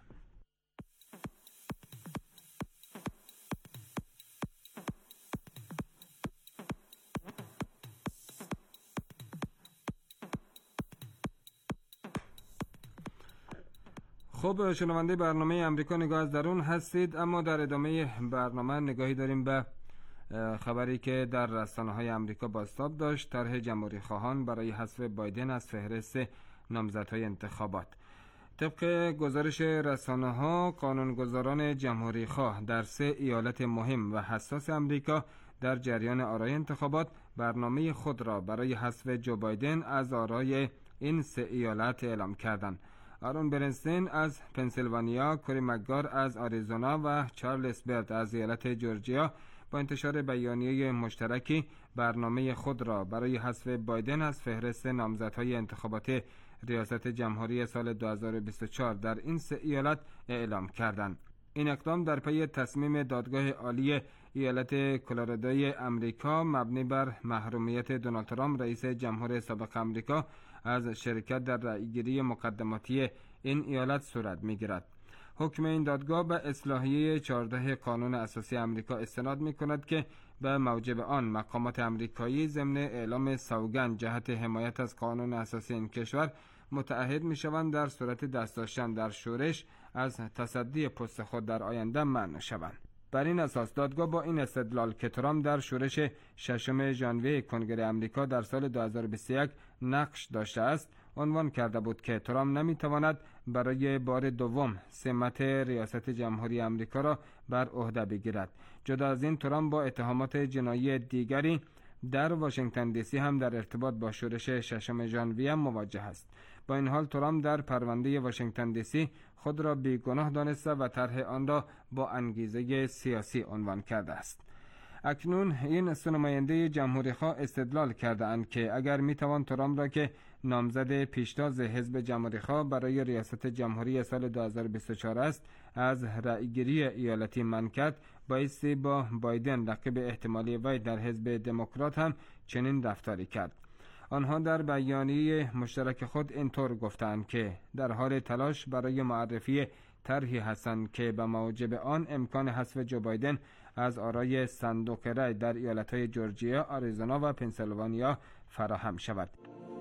خب شنونده برنامه امریکا نگاه از درون هستید، اما در ادامه برنامه نگاهی داریم به خبری که در رسانه‌های امریکا بازتاب داشت. طرح جمهوری خواهان برای حذف بایدن از فهرست نامزدهای انتخابات. طبق گزارش رسانه‌ها، قانونگذاران جمهوری خواه در سه ایالت مهم و حساس امریکا در جریان آرای انتخابات برنامه خود را برای حذف جو بایدن از آرای این سه ایالت اعلام کردند. آرون برنستین از پنسیلوانیا، کوری مکگار از آریزونا و چارلز برد از ایالت جورجیا با انتشار بیانیه مشترکی برنامه خود را برای حذف بایدن از فهرست نامزدهای انتخابات ریاست جمهوری سال دو هزار و بیست و چهار در این سه ایالت اعلام کردند. این اقدام در پی تصمیم دادگاه عالی ایالت کلرادوی امریکا مبنی بر محرومیت دونالد ترامپ رئیس جمهور سابق امریکا از شرکت در رأیگیری مقدماتی این ایالت صورت می‌گیرد. حکم این دادگاه به اصلاحیه چهارده قانون اساسی امریکا استناد می‌کند که به موجب آن مقامات امریکایی ضمن اعلام سوگند جهت حمایت از قانون اساسی این کشور متعهد میشوند در صورت دست داشتن در شورش از تصدی پست خود در آینده منع شوند. بر این اساس دادگاه با این استدلال که ترامپ در شورش ششم ژانویه کنگره آمریکا در سال دو هزار و بیست و یک نقش داشته است، عنوان کرده بود که ترامپ نمیتواند برای بار دوم سمت ریاست جمهوری آمریکا را بر عهده بگیرد. جدا از این، ترامپ با اتهامات جنایی دیگری در واشنگتن دی سی هم در ارتباط با شورش ششم ژانویه مواجه است. با این حال ترامپ در پرونده واشنگتن دی سی خود را بیگناه دانسته و طرح آن را با انگیزه سیاسی عنوان کرده است. اکنون این سه نماینده جمهوری‌خواه استدلال کرده اند که اگر میتوان ترامپ را که نامزد پیشتاز حزب جمهوری‌خواه برای ریاست جمهوری سال دو هزار و بیست و چهار است از رأیگیری ایالتی منع کرد، بایستی با بایدن رقیب احتمالی وی در حزب دموکرات هم چنین رفتاری کرد. آنها در بیانیه مشترک خود اینطور گفتند که در حال تلاش برای معرفی طرحی هستند که به موجب آن امکان حذف جو بایدن از آرای صندوق رای در ایالتهای جورجیا، آریزونا و پنسیلوانیا فراهم شود.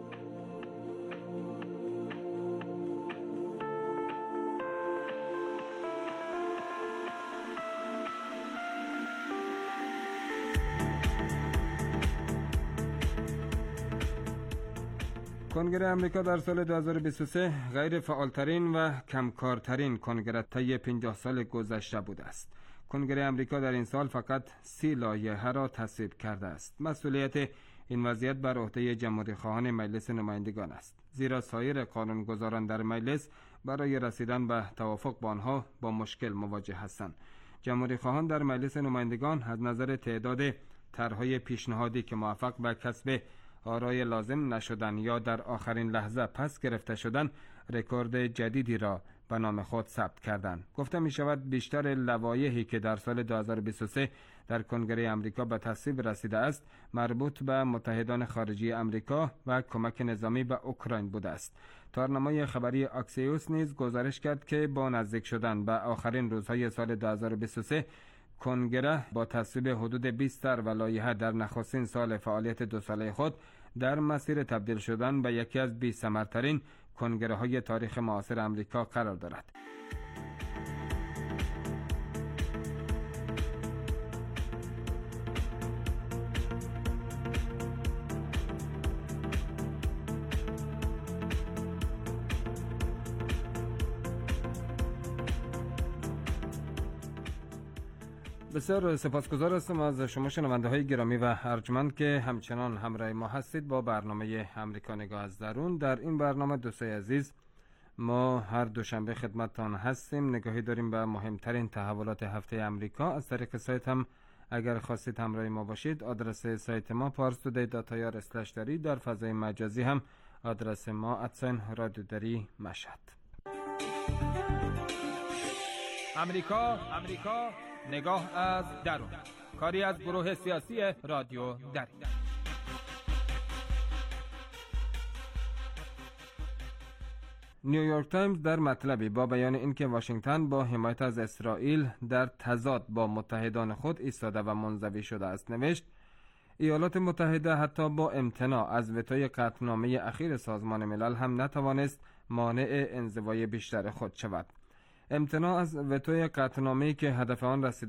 کنگره آمریکا در سال دو هزار و بیست و سه غیر فعالترین و کمکارترین کنگره طی پنجاه سال گذشته بوده است. کنگره آمریکا در این سال فقط سی لایحه را تصویب کرده است. مسئولیت این وضعیت بر عهده جمهوری خواهان مجلس نمایندگان است، زیرا سایر قانونگذاران در مجلس برای رسیدن به توافق با آنها با مشکل مواجه هستند. جمهوری خواهان در مجلس نمایندگان از نظر تعداد طرح‌های پیشنهادی که موفق به کسب آرای لازم نشدن یا در آخرین لحظه پس گرفته شدن، رکورد جدیدی را به نام خود ثبت کردند. گفته می شود بیشتر لوایحی که در سال دو هزار و بیست و سه در کنگره آمریکا به تصویب رسیده است مربوط به متحدان خارجی آمریکا و کمک نظامی به اوکراین بوده است. تارنمای خبری اکسیوس نیز گزارش کرد که با نزدیک شدن به آخرین روزهای سال دو هزار و بیست و سه کنگره با تصویب حدود بیست طرح و لایحه در نخستین سال فعالیت دو ساله خود در مسیر تبدیل شدن به یکی از بیست ثمرترین کنگره های تاریخ معاصر آمریکا قرار دارد. بسیار سپاسگزار هستم از شما شنونده های گرامی و ارجمند که همچنان همراه ما هستید با برنامه امریکا نگاه از درون. در این برنامه دوستای عزیز ما هر دوشنبه خدمتتان هستیم، نگاهی داریم به مهمترین تحولات هفته امریکا. از طریق سایت هم اگر خواستید همراه ما باشید، آدرس سایت ما پارس تودی دات آی آر اسلش دری، در فضای مجازی هم آدرس ما ادساین رادیو دری مشهد. امریکا امریکا نگاه از درون، کاری از گروه سیاسی رادیو دری. نیویورک تایمز در مطلبی با بیان اینکه واشنگتن با حمایت از اسرائیل در تضاد با متحدان خود ایستاده و منزوی شده است نوشت: ایالات متحده حتی با امتناع از وتوی قطعنامه اخیر سازمان ملل هم نتوانست مانع انزوای بیشتر خود شود. امتناع از وتوی قطعنامه‌ای که هدف آن رسیده